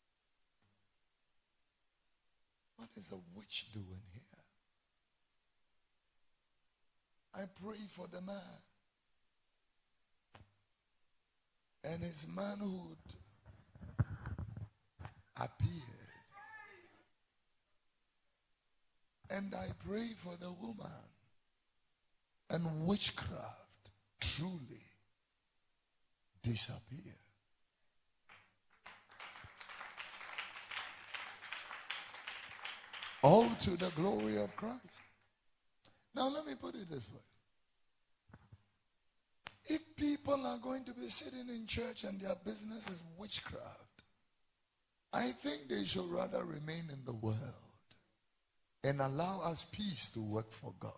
What is a witch doing here? I pray for the man. And his manhood appeared. And I pray for the woman. And witchcraft truly disappeared. All to the glory of Christ. Now let me put it this way. If people are going to be sitting in church and their business is witchcraft, I think they should rather remain in the world and allow us peace to work for God.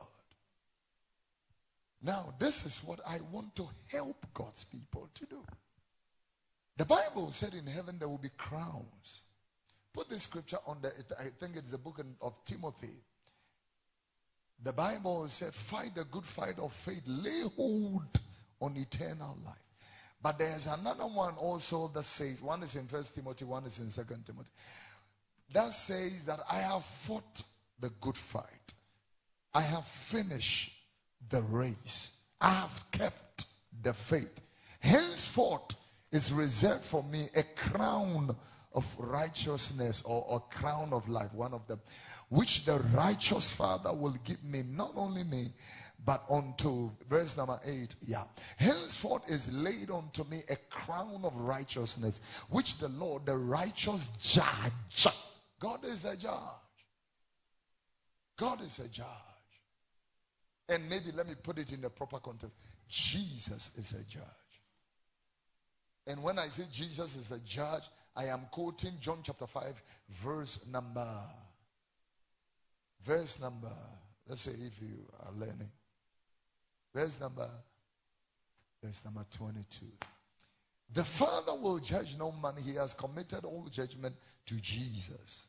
Now, this is what I want to help God's people to do. The Bible said in heaven there will be crowns. Put this scripture on the, I think it's the book of Timothy. The Bible said, fight the good fight of faith, lay hold on eternal life. But there's another one also that says, one is in First Timothy, one is in Second Timothy. That says that I have fought the good fight. I have finished the race. I have kept the faith. Henceforth is reserved for me a crown of righteousness, or a crown of life, one of them, which the righteous Father will give me, not only me, but unto, verse number eight, yeah. Henceforth is laid unto me a crown of righteousness, which the Lord, the righteous judge. God is a judge. God is a judge. And maybe let me put it in the proper context. Jesus is a judge. And when I say Jesus is a judge, I am quoting John chapter five, verse number, verse number, let's say if you are learning, verse number, verse number twenty-two. The Father will judge no man. He has committed all judgment to Jesus.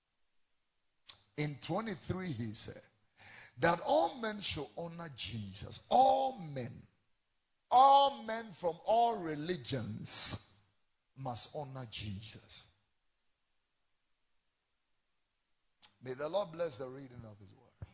In twenty-three, he said that all men should honor Jesus. All men. All men from all religions must honor Jesus. May the Lord bless the reading of his word.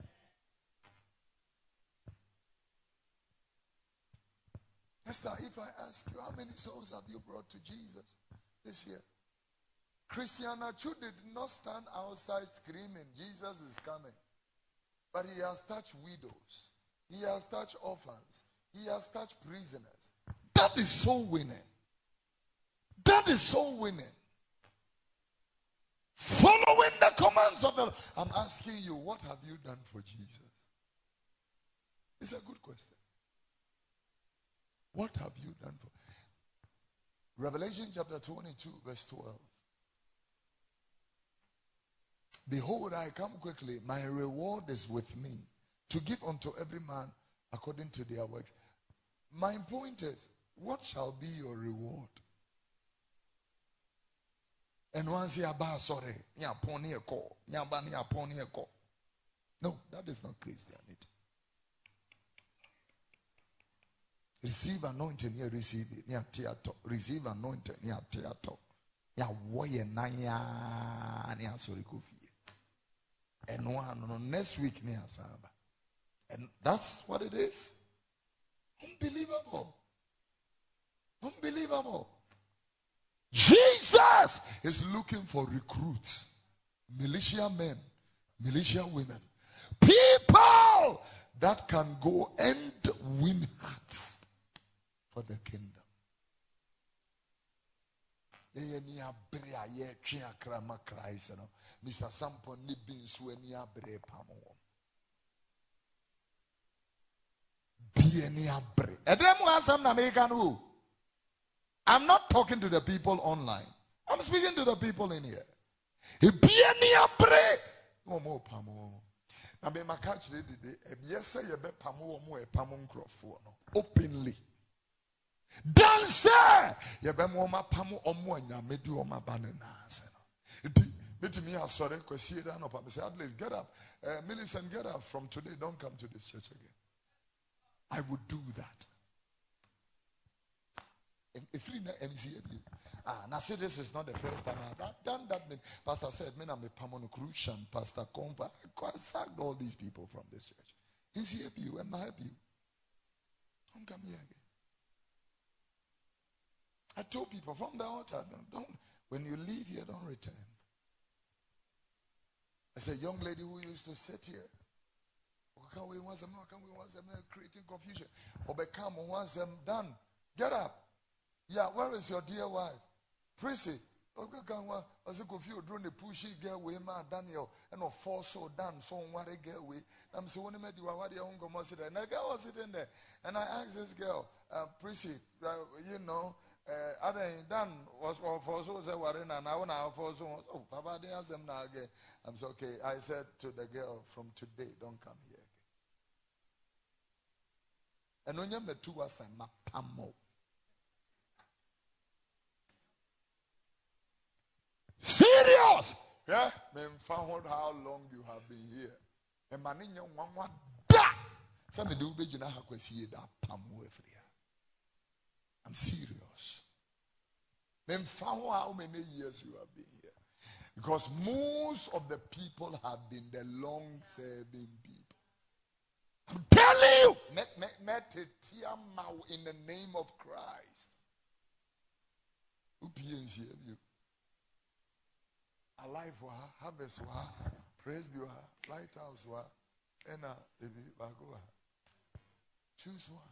Esther, if I ask you, how many souls have you brought to Jesus this year? Christian Achu did not stand outside screaming, Jesus is coming. But he has touched widows. He has touched orphans. He has touched prisoners. That is soul winning. That is soul winning. Following the commands of the... I'm asking you, what have you done for Jesus? It's a good question. What have you done for... Revelation chapter twenty-two, verse twelve. Behold, I come quickly. My reward is with me, to give unto every man according to their works. My point is, what shall be your reward? And once you are sorry, you are pony a call. You are banning a pony a call. No, that is not Christianity. Receive anointing, you receive it. You theater. Receive anointing, you theater. You warrior naya, you sorry coffee. And one next week, you samba. And that's what it is. Unbelievable. Unbelievable. Jesus is looking for recruits, militia men, militia women, people that can go and win hearts for the kingdom. Mister Sampon Nibin Suenia Bre Pamo. Bieni abre. Edem wasam na meka no. I'm not talking to the people online. I'm speaking to the people in here. Bieni abre. No more pamo. Na me makach de de. Ebiese ye be pamo omo e pamo nkrofo no. Openly. Dance. Ye be mo ma pamo omo anyame du omo banana ase no. Iti me me sorry kwesi da no pa say at least get up. Uh, Millicent, get up from today. Don't come to this church again. I would do that. If you and see ah, now say this is not the first time I've done that. Pastor said, "Men I'm a Pamono Crucian, Pastor Conva, I sacked all these people from this church." Is he help you? Am I help you? Don't come here again. I told people from the altar, don't, don't when you leave here, don't return. I said, young lady who used to sit here. Can we want them? Can we want them creating confusion? Or become once them done. Get up. Yeah, where is your dear wife? Prissy. Okay, can we? As if you drone the pushy girl with ma Daniel and of four so done so worry girl with. I'm so when I met you, what your uncle was sitting. And a girl was sitting there, and I asked this girl, uh, Prissy, uh, you know, uh, other done was for so say what in an hour now for so. Oh, Papa, they asked them now again. I'm so okay. I said to the girl, from today, don't come here. And when you met two was a mapamo. Serious? Yeah? Men found how long you have been here. And maninya one one da. Some do be jina hakwesi da pamo efria. I'm serious. Men found how many years you have been here. Because most of the people have been the long serving people. I'm telling you, in the name of Christ. Who P-N-C you? Alive wa, harvest wa, praise be wa, lighthouse wa, and a baby bago. Choose one.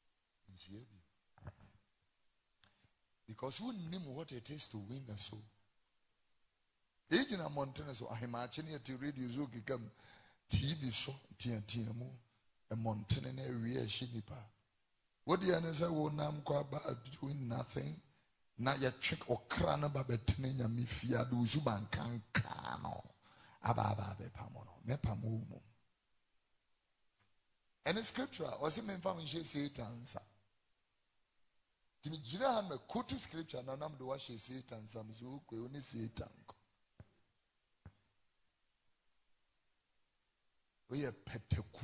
Because who knew what it is to win a soul? Agent of Montana, so I imagine it to read you Zuki come T V show, T N T M O. A mountain area shinipa. What the answer will nam about doing nothing? Not yet trick or crana babetin ya mifia do zuban can cano. Ababa de pamono, mepamumo. And the scripture was in family Satan's. Timmy Gina had a quoted scripture, and I'm the wash Satan, some so only Satan. We are peteku.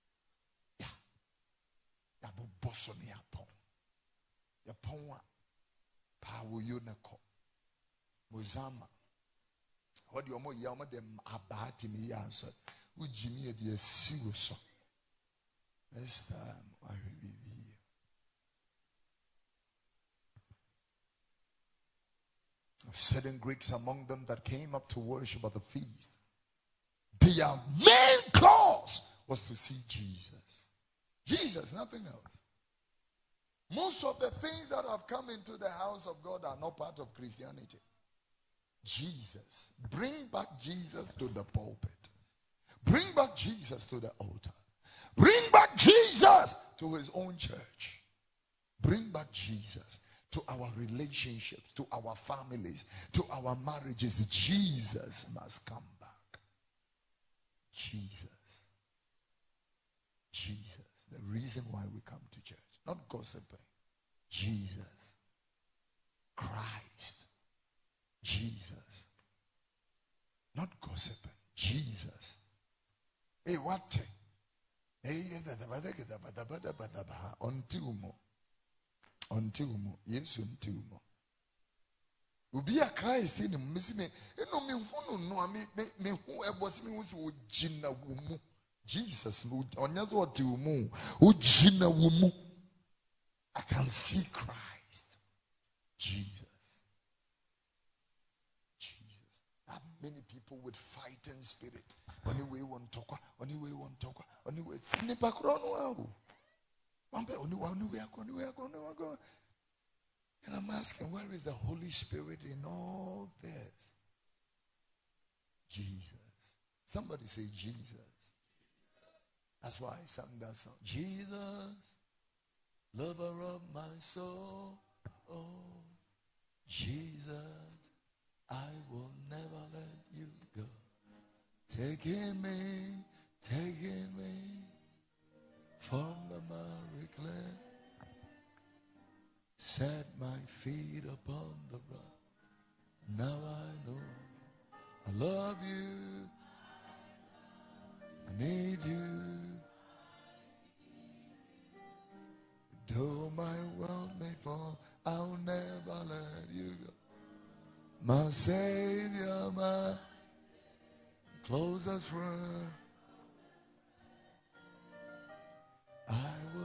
Yabu bosomi yapon. Yapon wa. Pawu yonako. Mozama. What you more yama dem abati me answer. Who Jimmy a dear siwo. Next time I will be here. Certain Greeks among them that came up to worship at the feast. Their main cause was to see Jesus. Jesus, nothing else. Most of the things that have come into the house of God are not part of Christianity. Jesus. Bring back Jesus to the pulpit. Bring back Jesus to the altar. Bring back Jesus to his own church. Bring back Jesus to our relationships, to our families, to our marriages. Jesus must come back. Jesus. Jesus. The reason why we come to church. Not gossiping. Jesus. Christ. Jesus. Not gossiping. Jesus. Hey, what? Hey, until more. Until more. Yes, until more. Ubi a Christ in him, miss me. You know me, no, me, me, who was me who's Jina Wumu. Jesus, on your what to move, who Jina Wumu. I can see Christ. Jesus. Jesus. Not many people with fighting spirit. Only way one talk, only way one talk, only way snip across. Only way, only way, only way, only way. And I'm asking, where is the Holy Spirit in all this? Jesus. Somebody say Jesus. That's why I sang that song. Jesus, lover of my soul. Oh, Jesus, I will never let you go. Taking me, taking me from the miry clay. Set my feet upon the rock. Now I know I love you. I need you. Though my world may fall, I'll never let you go. My Savior, my closest friend. I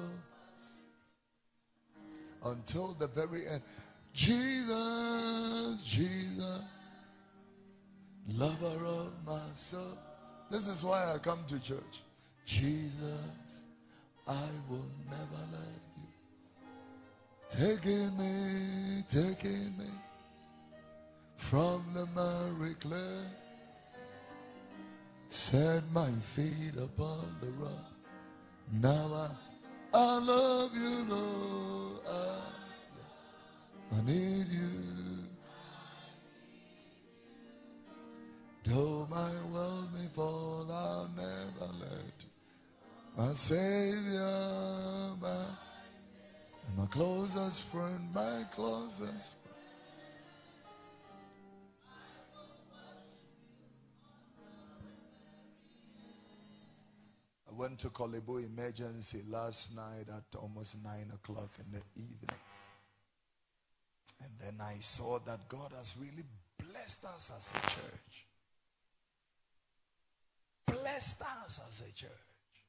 will until the very end. Jesus, Jesus, lover of my soul. This is why I come to church. Jesus, I will never let you. Taking me, taking me from the miry clay. Set my feet upon the rock. Now I, I love you, Lord. I, I need you. Though my world may fall, I'll never let you. My Savior, my, my closest friend, my closest friend. I went to Kolibo Emergency last night at almost nine o'clock in the evening. And then I saw that God has really blessed us as a church. Blessed us as a church.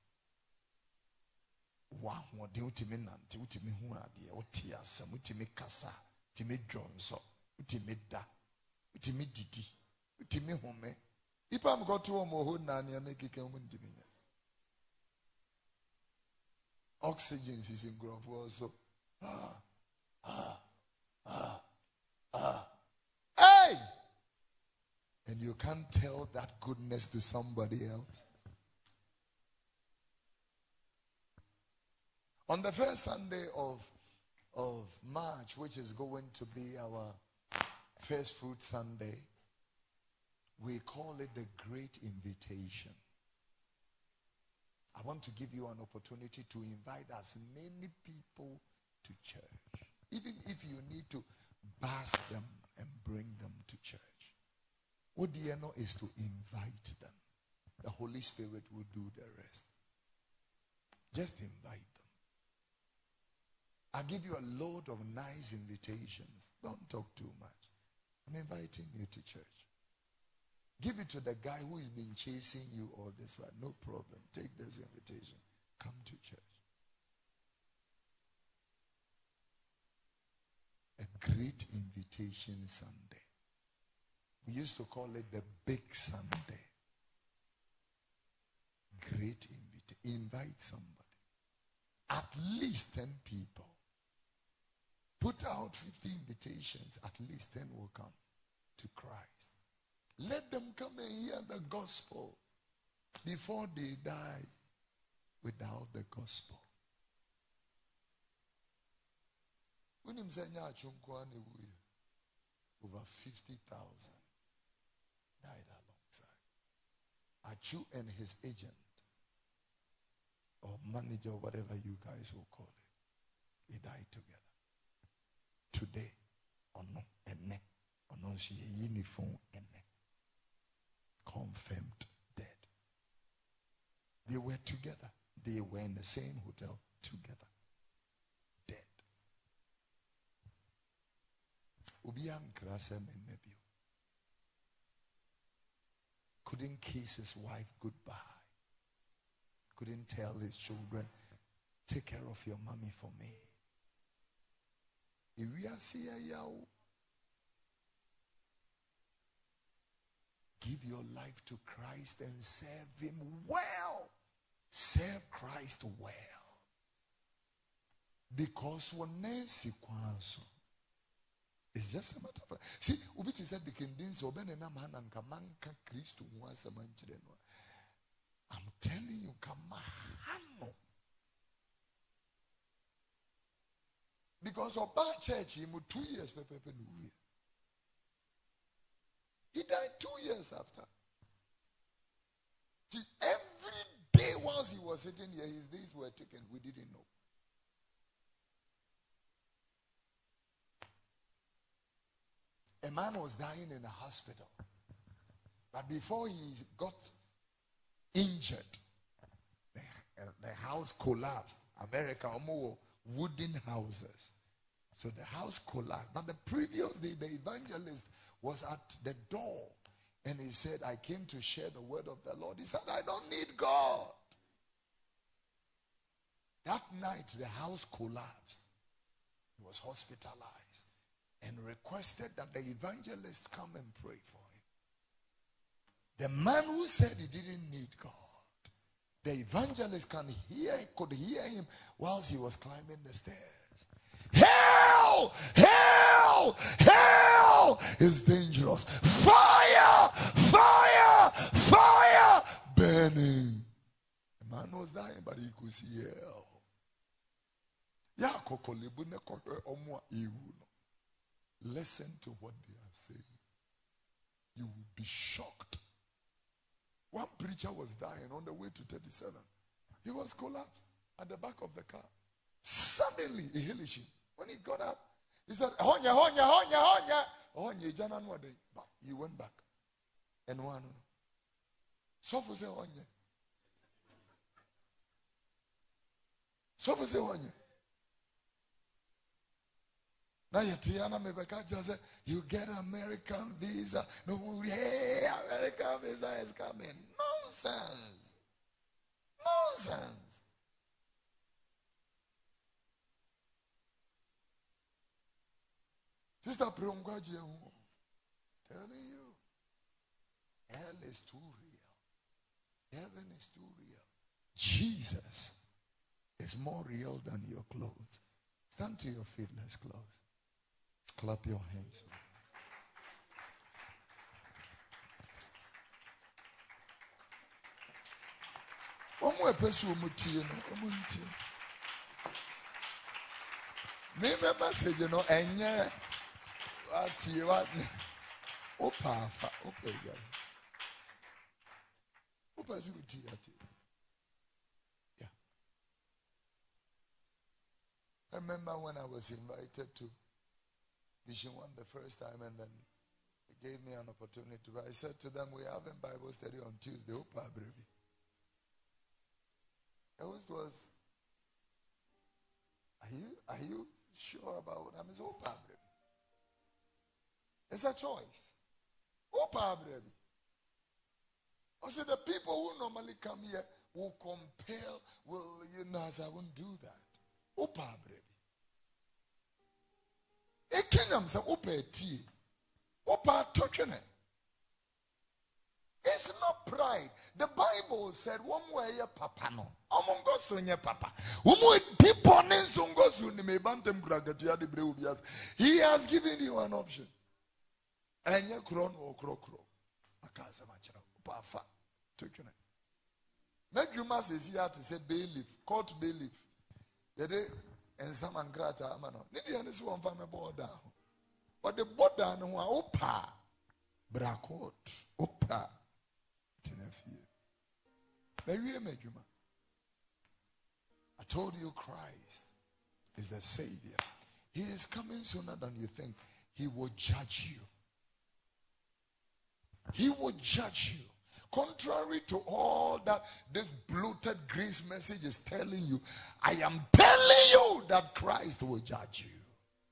Wow, what do you mean? What do you mean? What do you mean? What do you mean? Kasa, what do you mean? Johnson, what do you mean? Da, what do you mean? Didi, what do you mean? Home. If I'm going to home, who nani I make it come to me. Oxygen is in growth also. Ah, ah, ah, ah. Hey! And you can't tell that goodness to somebody else. On the first Sunday of, of March, which is going to be our First Fruit Sunday, we call it the Great Invitation. I want to give you an opportunity to invite as many people to church. Even if you need to bask them and bring them to church. What do you know is to invite them. The Holy Spirit will do the rest. Just invite them. I'll give you a load of nice invitations. Don't talk too much. I'm inviting you to church. Give it to the guy who has been chasing you all this while. No problem. Take this invitation. Come to church. A great invitation Sunday. We used to call it the Big Sunday. Great invitation. Invite somebody. At least ten people. Put out fifty invitations. At least ten will come to Christ. Let them come and hear the gospel before they die without the gospel. Over fifty thousand died alongside. Achu and his agent, or manager, whatever you guys will call it, they died together. Today, or no, and ne, or no, she uniform and ne. Confirmed dead. They were together. They were in the same hotel together. Dead. Ubian Grasem and Mebio couldn't kiss his wife goodbye. Couldn't tell his children, take care of your mommy for me. If we are seeing you, give your life to Christ and serve him well. Serve Christ well. Because when Nancy Kwanso, it's just a matter of see, Ubiti said the Kindins Obenena man and Kamanka Christ once a man. I'm telling you, Kamahano. Because of bad church, he moved two years. He died two years after. Every day whilst he was sitting here, his days were taken. We didn't know. A man was dying in a hospital. But before he got injured, the, the house collapsed. America, wooden houses. So the house collapsed. But the previous day, the evangelist was at the door. And he said, I came to share the word of the Lord. He said, I don't need God. That night, the house collapsed. He was hospitalized and requested that the evangelist come and pray for him. The man who said he didn't need God, the evangelist can hear, could hear him whilst he was climbing the stairs. Hell! Hell! Hell is dangerous. Fire! Fire! Fire! Burning. The man was dying, but he could see hell. Listen to what they are saying. You will be shocked. One preacher was dying on the way to thirty-seven. He was collapsed at the back of the car. Suddenly, he healed him. When he got up, he said, Honya, Honya, Honya, Honya. Honya, Jana, no day. But he went back. And one. So for say Honya. So for say Honya. Now Tiana Mebeka just said, you get American visa. No, hey, American visa is coming. Nonsense. Nonsense. Sister Prongwaji, telling you, hell is too real. Heaven is too real. Jesus is more real than your clothes. Stand to your feet. Let's close. Clap your hands. One more person will tell you. Me message, you know, and yeah, what you want? Opa, opa, yeah. Opa, you will tell you. Yeah. I remember when I was invited to Vision One the first time, and then they gave me an opportunity. I said to them, we have a Bible study on Tuesday. Opa, baby. It was, was, are you, are you sure about what I'm saying? Opa, baby. It's a choice. Opa, baby. Also, the people who normally come here will compel, will, you know, I won't do that. Opa, baby. A kingdom say opa tea. Opa touching it. It's not pride. The Bible said one way papa no. Among God sonye papa. Umu deep He has given you an option. And you crown or crow crow. Akaza machara. Opa fa touching it. Medjuma says here to say bailiff, court bailiff. Yede and some angrata amano. Nidi and this one from a border. But the border no opa brakot opa tinafie. Very amazing. I told you Christ is the Savior. He is coming sooner than you think. He will judge you. He will judge you. Contrary to all that this bloated grace message is telling you, I am telling you that Christ will judge you.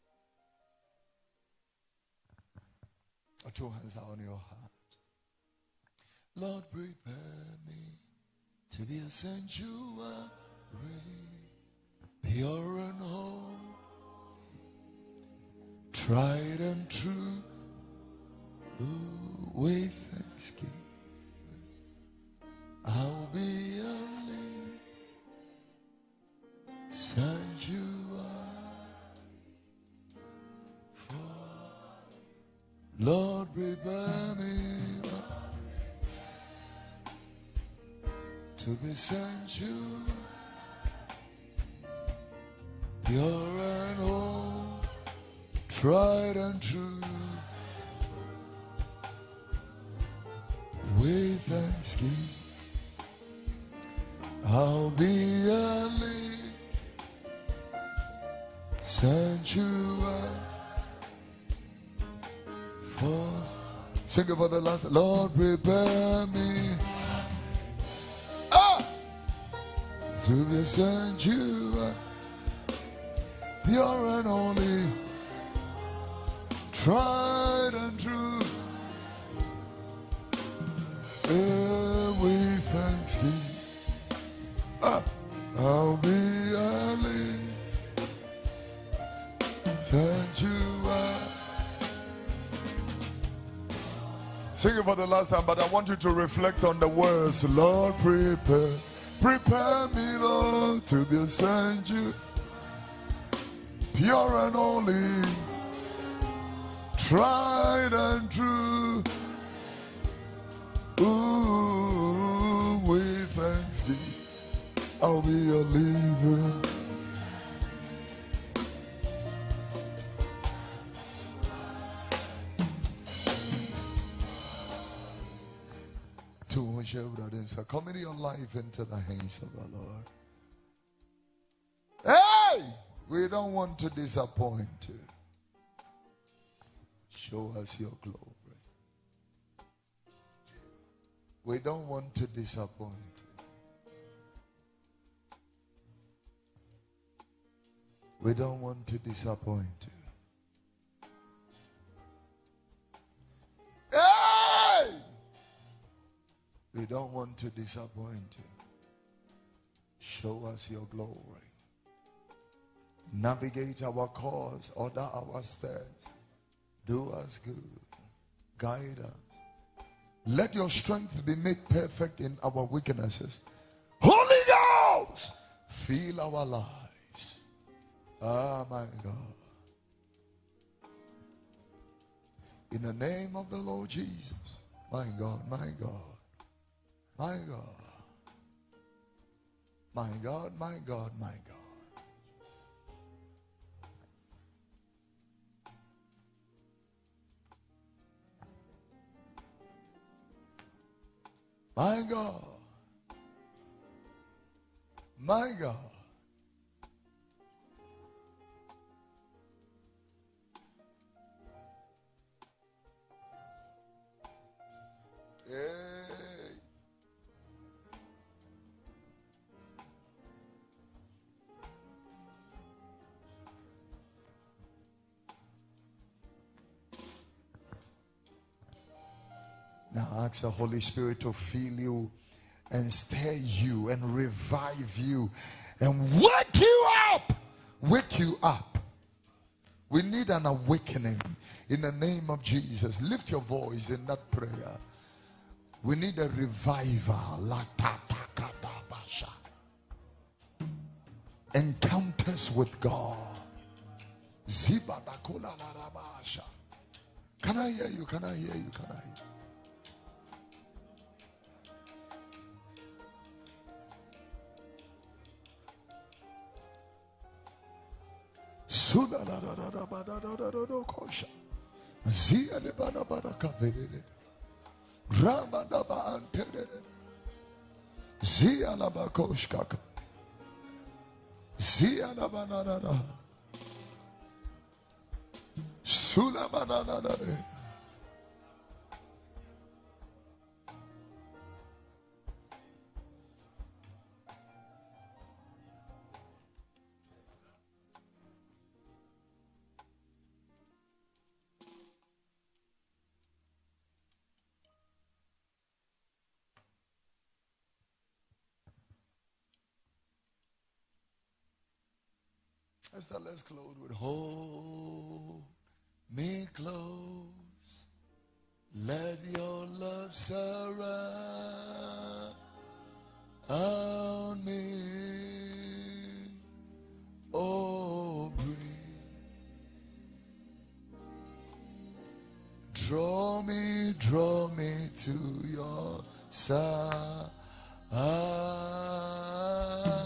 Our two hands are on your heart. Lord, prepare me to be a sanctuary, pure and holy, tried and true, with thanksgiving. I'll be a living sanctuary for Lord, prepare me to be sanctuary, pure and holy. tried and true. With thanksgiving, I'll be a living sanctuary for. Sing it for the last. Lord, prepare me ah, to be sanctuary, pure and holy, tried and true. And with thanksgiving, ah, I'll be a living sanctuary. Sing it for the last time, but I want you to reflect on the words. Lord, prepare, prepare me, Lord, to be a sanctuary, pure and holy, tried and true. Ooh, with thanksgiving, I'll be a living. To worship, brothers, commit your life into the hands of the Lord. Hey, we don't want to disappoint you. Show us your glory. We don't want to disappoint you. We don't want to disappoint you. Hey! We don't want to disappoint you. Show us your glory. Navigate our course, order our steps. Do us good. Guide us. Let your strength be made perfect in our weaknesses. Holy Ghost, fill our lives. Ah, my God. In the name of the Lord Jesus. My God, my God. My God. My God, my God, my God. My God, my God, hey. Now ask the Holy Spirit to fill you and stir you and revive you and wake you up. Wake you up. We need an awakening in the name of Jesus. Lift your voice in that prayer. We need a revival. Encounters with God. Can I hear you? Can I hear you? Can I hear you? Zia de bana bana kavere, Rama da ba antere, Zia la ba koshkaka, Zia la banana, Sula banana. Esther, let's close with hold me close. Let your love surround me. Oh, breathe. Draw me, draw me to your side.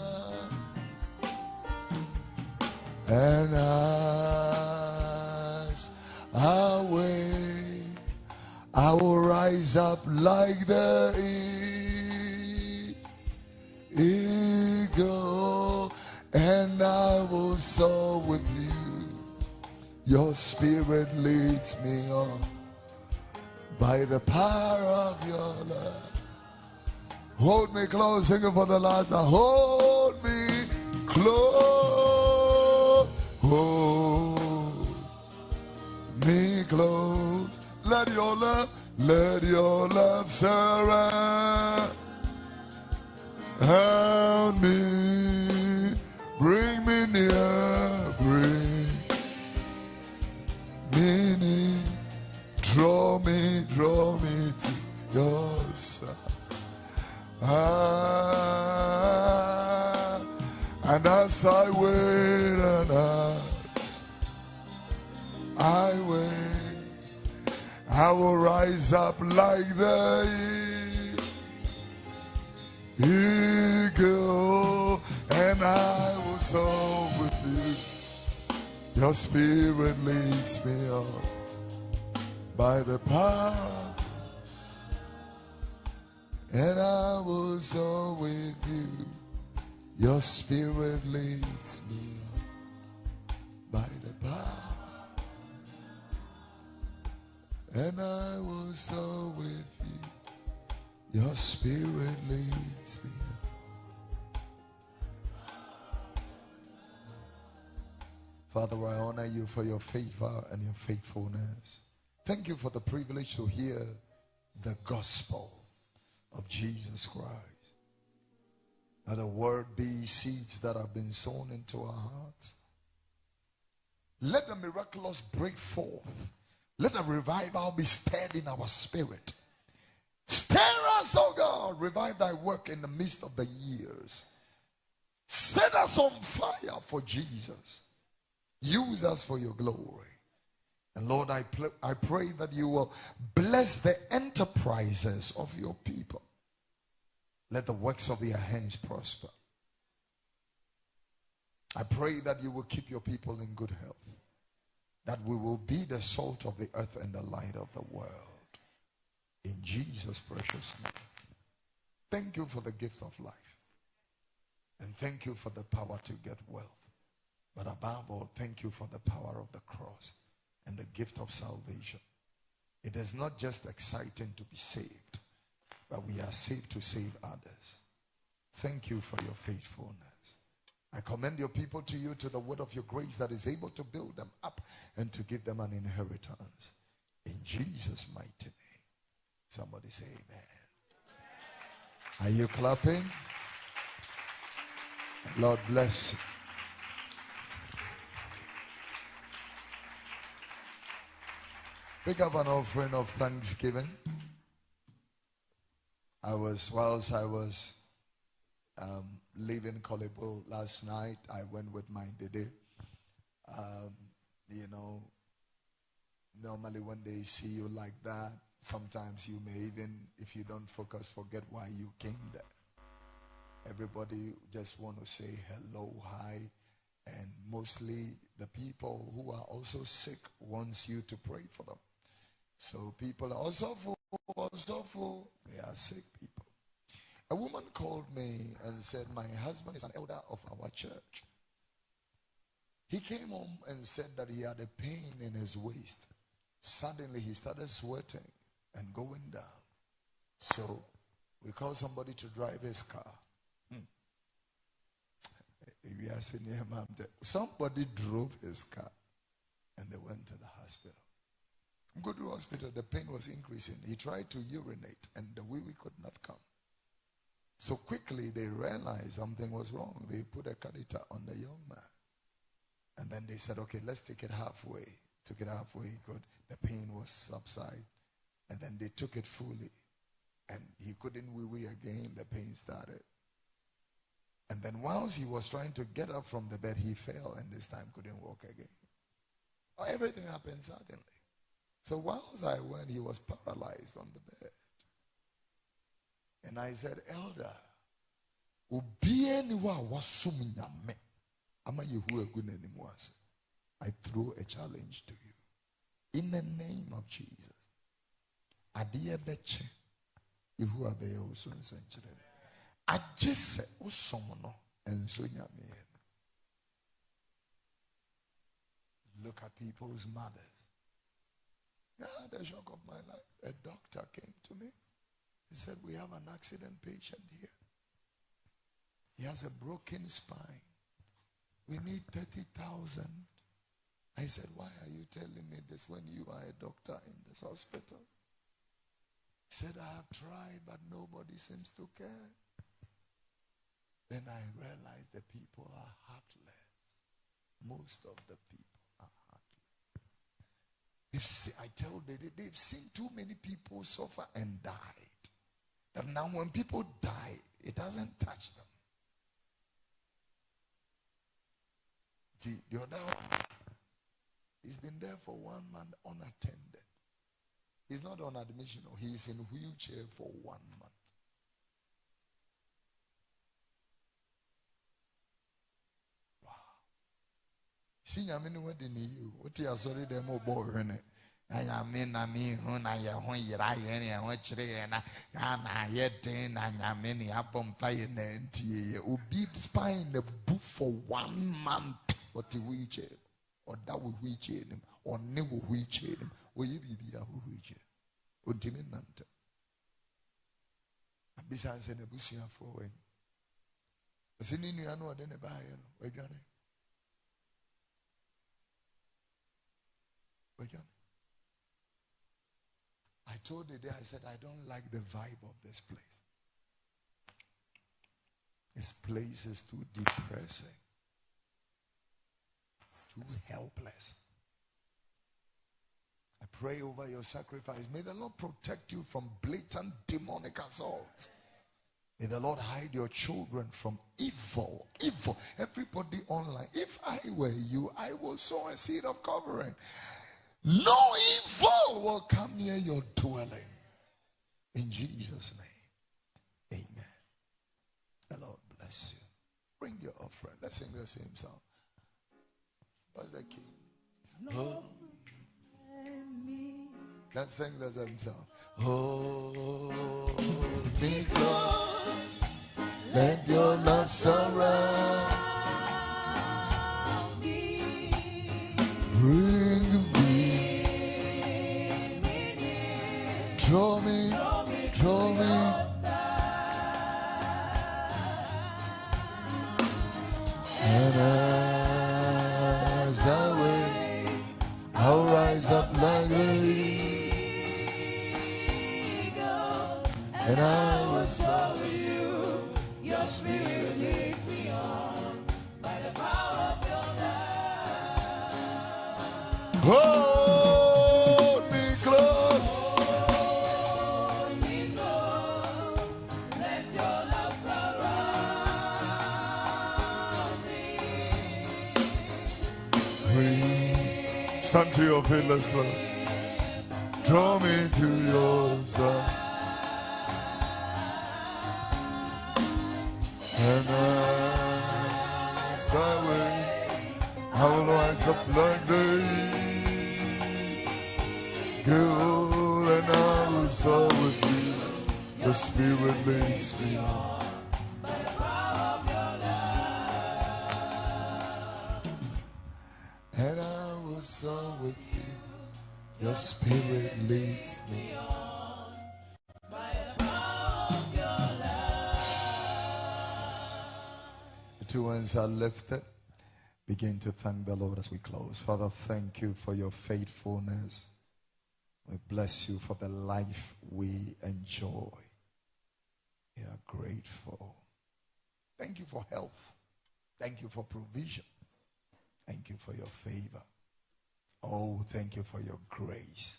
And I rise up like the e- eagle, and I will soar with you. Your spirit leads me on by the power of your love. Hold me close, sing it for the last time. Hold me close, hold me close. Let your love, let your love surround me. Bring me near, bring me near. Draw me, draw me to your side. Ah, and as I wait and as I wait, I will rise up like the eagle, and I will soar with you. Your spirit leads me on by the power, and I will soar with you. Your spirit leads me on by the power, and I will soar with you. Your spirit leads me on. Father, I honor you for your favor and your faithfulness. Thank you for the privilege to hear the gospel of Jesus Christ. Let the word be seeds that have been sown into our hearts. Let the miraculous break forth. Let the revival be stirred in our spirit. Stir us, oh God. Revive thy work in the midst of the years. Set us on fire for Jesus. Use us for your glory. And Lord, I, pl- I pray that you will bless the enterprises of your people. Let the works of their hands prosper. I pray that you will keep your people in good health. That we will be the salt of the earth and the light of the world. In Jesus' precious name. Thank you for the gift of life. And thank you for the power to get wealth. But above all, thank you for the power of the cross and the gift of salvation. It is not just exciting to be saved, but we are saved to save others. Thank you for your faithfulness. I commend your people to you, to the word of your grace that is able to build them up and to give them an inheritance. In Jesus' mighty name. Somebody say amen. Are you clapping? Lord bless you. Pick up an offering of thanksgiving. I was, whilst I was um, leaving Kolebo last night, I went with my Dede. Um, you know, normally when they see you like that, sometimes you may even, if you don't focus, forget why you came there. Everybody just want to say hello, hi, and mostly the people who are also sick wants you to pray for them. So people are also full, also full. They are sick people. A woman called me and said, my husband is an elder of our church. He came home and said that he had a pain in his waist. Suddenly he started sweating and going down. So we called somebody to drive his car. Hmm. Somebody drove his car and they went to the hospital. Go to the hospital, the pain was increasing. He tried to urinate and the wee wee could not come. So quickly they realized something was wrong. They put a catheter on the young man. And then they said, okay, let's take it halfway. Took it halfway, good. The pain was subside. And then they took it fully. And he couldn't wee wee again. The pain started. And then whilst he was trying to get up from the bed, he fell and this time couldn't walk again. Everything happened suddenly. So whilst I went, he was paralyzed on the bed. And I said, Elder, I throw a challenge to you. In the name of Jesus. adeɛ bɛkyɛ ihu abɛyɛ wo so nsɛnkyerɛ agye sɛ wosom no ɛnso nyame no. Look at people's mothers. Ah, the shock of my life. A doctor came to me. He said, we have an accident patient here. He has a broken spine. We need thirty thousand. I said, why are you telling me this when you are a doctor in this hospital? He said, I have tried, but nobody seems to care. Then I realized the people are heartless. Most of the people are heartless. They've seen, I tell them, they've seen too many people suffer and died. And now when people die, it doesn't touch them. See, the other one, he's been there for one month unattended. He's not on admission, or he's in a wheelchair for one month. Wow. See, I mean, what did you? What you are sorry, them more boring. I mean, I mean, when I am when you're I and what you're and I yet then I mean, up on fire and you be spine the book for one month. Or the wheelchair, or that will wheelchair him, or never wheelchair him, or you be a wheelchair. Or Timmy Nanta. Besides, and a bushing for away. A singing you know, then a buyer, where Johnny. Where Johnny. I told the day, I said, I don't like the vibe of this place. This place is too depressing. Too helpless. I pray over your sacrifice. May the Lord protect you from blatant demonic assault. May the Lord hide your children from evil. Evil. Everybody online. If I were you, I will sow a seed of covering. No evil will come near your dwelling. In Jesus' name. Amen. The Lord bless you. Bring your offering. Let's sing the same song. What's the key? Oh. Let's sing the same song. Hold me close. Let your love surround me. Bring me. Draw me. Draw me. And I away, I'll rise up like the eagle, and I will soar with you. Your spirit leads me on by the power of your love. Hold me close. Hold me close. Let your love surround me. Stand to your feet, let's go. Draw me to your side. And as I wait, I will rise up like the eagle, and I will soar with you. The Spirit leads me on. And I will soar with you. Your Spirit leads me on by the power of your love. The two hands are lifted. Begin to thank the Lord as we close. Father, thank you for your faithfulness. We bless you for the life we enjoy. We are grateful. Thank you for health. Thank you for provision. Thank you for your favor. Oh, thank you for your grace.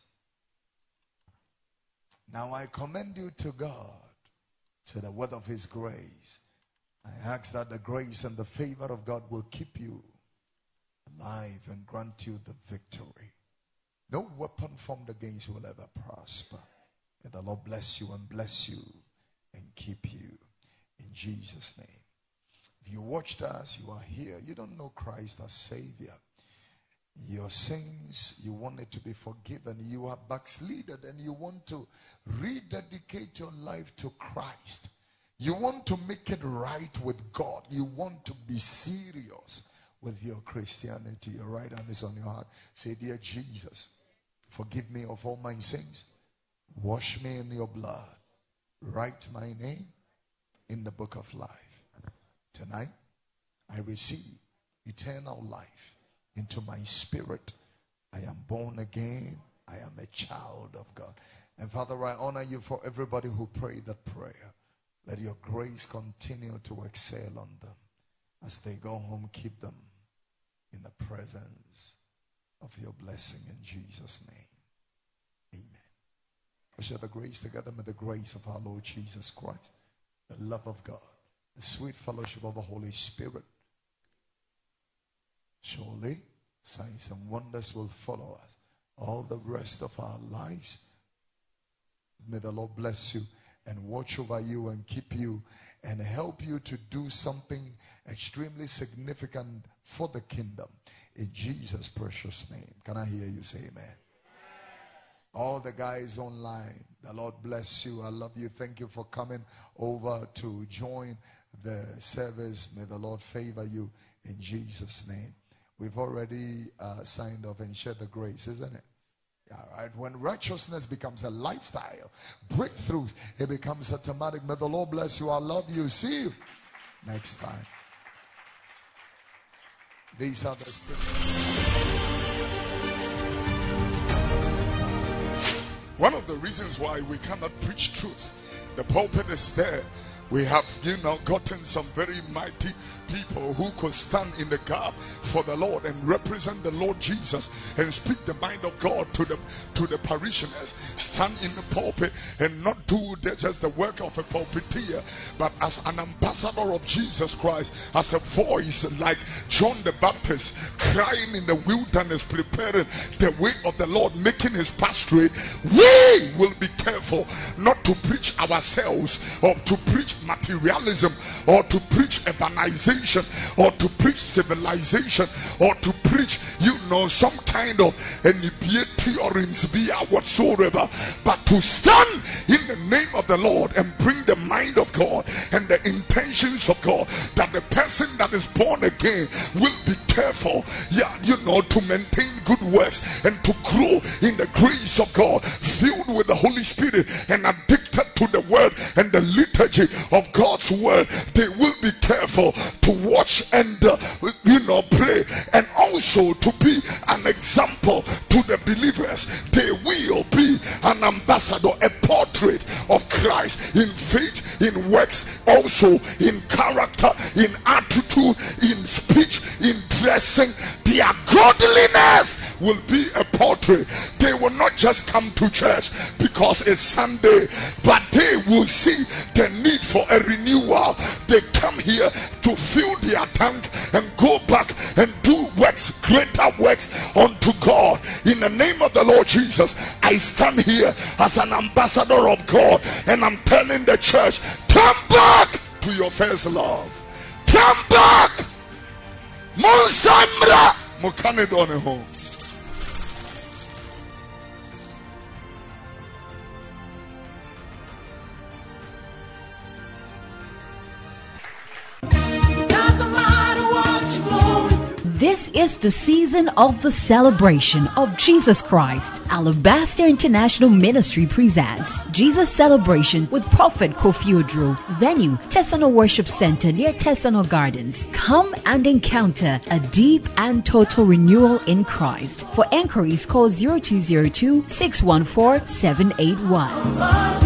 Now I commend you to God, to the word of his grace. I ask that the grace and the favor of God will keep you alive and grant you the victory. No weapon formed against you will ever prosper. May the Lord bless you and bless you and keep you in Jesus' name. If you watched us, you are here, you don't know Christ as Savior. Your sins, you want it to be forgiven. You are backslided and you want to rededicate your life to Christ. You want to make it right with God. You want to be serious with your Christianity. Your right hand is on your heart. Say, dear Jesus, forgive me of all my sins. Wash me in your blood. Write my name in the book of life. Tonight, I receive eternal life into my spirit. I am born again. I am a child of God. And Father, I honor you for everybody who prayed that prayer. Let your grace continue to excel on them. As they go home, keep them in the presence of your blessing in Jesus' name. Amen. We share the grace together. With the grace of our Lord Jesus Christ, the love of God, the sweet fellowship of the Holy Spirit. Surely, signs and wonders will follow us all the rest of our lives. May the Lord bless you and watch over you and keep you and help you to do something extremely significant for the kingdom. In Jesus' precious name. Can I hear you say amen? All the guys online, the Lord bless you. I love you. Thank you for coming over to join the service. May the Lord favor you in Jesus' name. We've already uh, signed off and shared the grace, isn't it? All right. When righteousness becomes a lifestyle, breakthroughs, it becomes automatic. May the Lord bless you. I love you. See you next time. These are the scriptures. One of the reasons why we cannot preach truth, the pulpit is there. We have, you know, gotten some very mighty people who could stand in the gap for the Lord and represent the Lord Jesus and speak the mind of God to the to the parishioners. Stand in the pulpit and not do the, just the work of a pulpiteer, but as an ambassador of Jesus Christ, as a voice like John the Baptist, crying in the wilderness, preparing the way of the Lord, making his path straight. We will be careful not to preach ourselves or to preach materialism or to preach urbanization or to preach civilization or to preach, you know, some kind of inebriate theorems via whatsoever, but to stand in the name of the Lord and bring the mind of God and the intentions of God, that the person that is born again will be careful, yeah, you know, to maintain good works and to grow in the grace of God, filled with the Holy Spirit and addicted to the word and the liturgy of God's word. They will be careful to watch and uh, you know, pray, and also to be an example to the believers. They will be an ambassador, a portrait of Christ in faith, in works, also in character, in attitude, in speech, in dressing. Their godliness will be a portrait. They will not just come to church because it's Sunday, but they will see the need for a renewal. They come here to fill their tank and go back and do works, greater works unto God. In the name of the Lord Jesus, I stand here as an ambassador of God, and I'm telling the church, come back to your first love. Come back. Monsamra Mokanedone home. This is the season of the celebration of Jesus Christ. Alabaster International Ministry presents Jesus Celebration with Prophet Kofi Odro. Venue, Tesano Worship Center near Tesano Gardens. Come and encounter a deep and total renewal in Christ. For enquiries, call zero two zero two, six one four, seven eight one.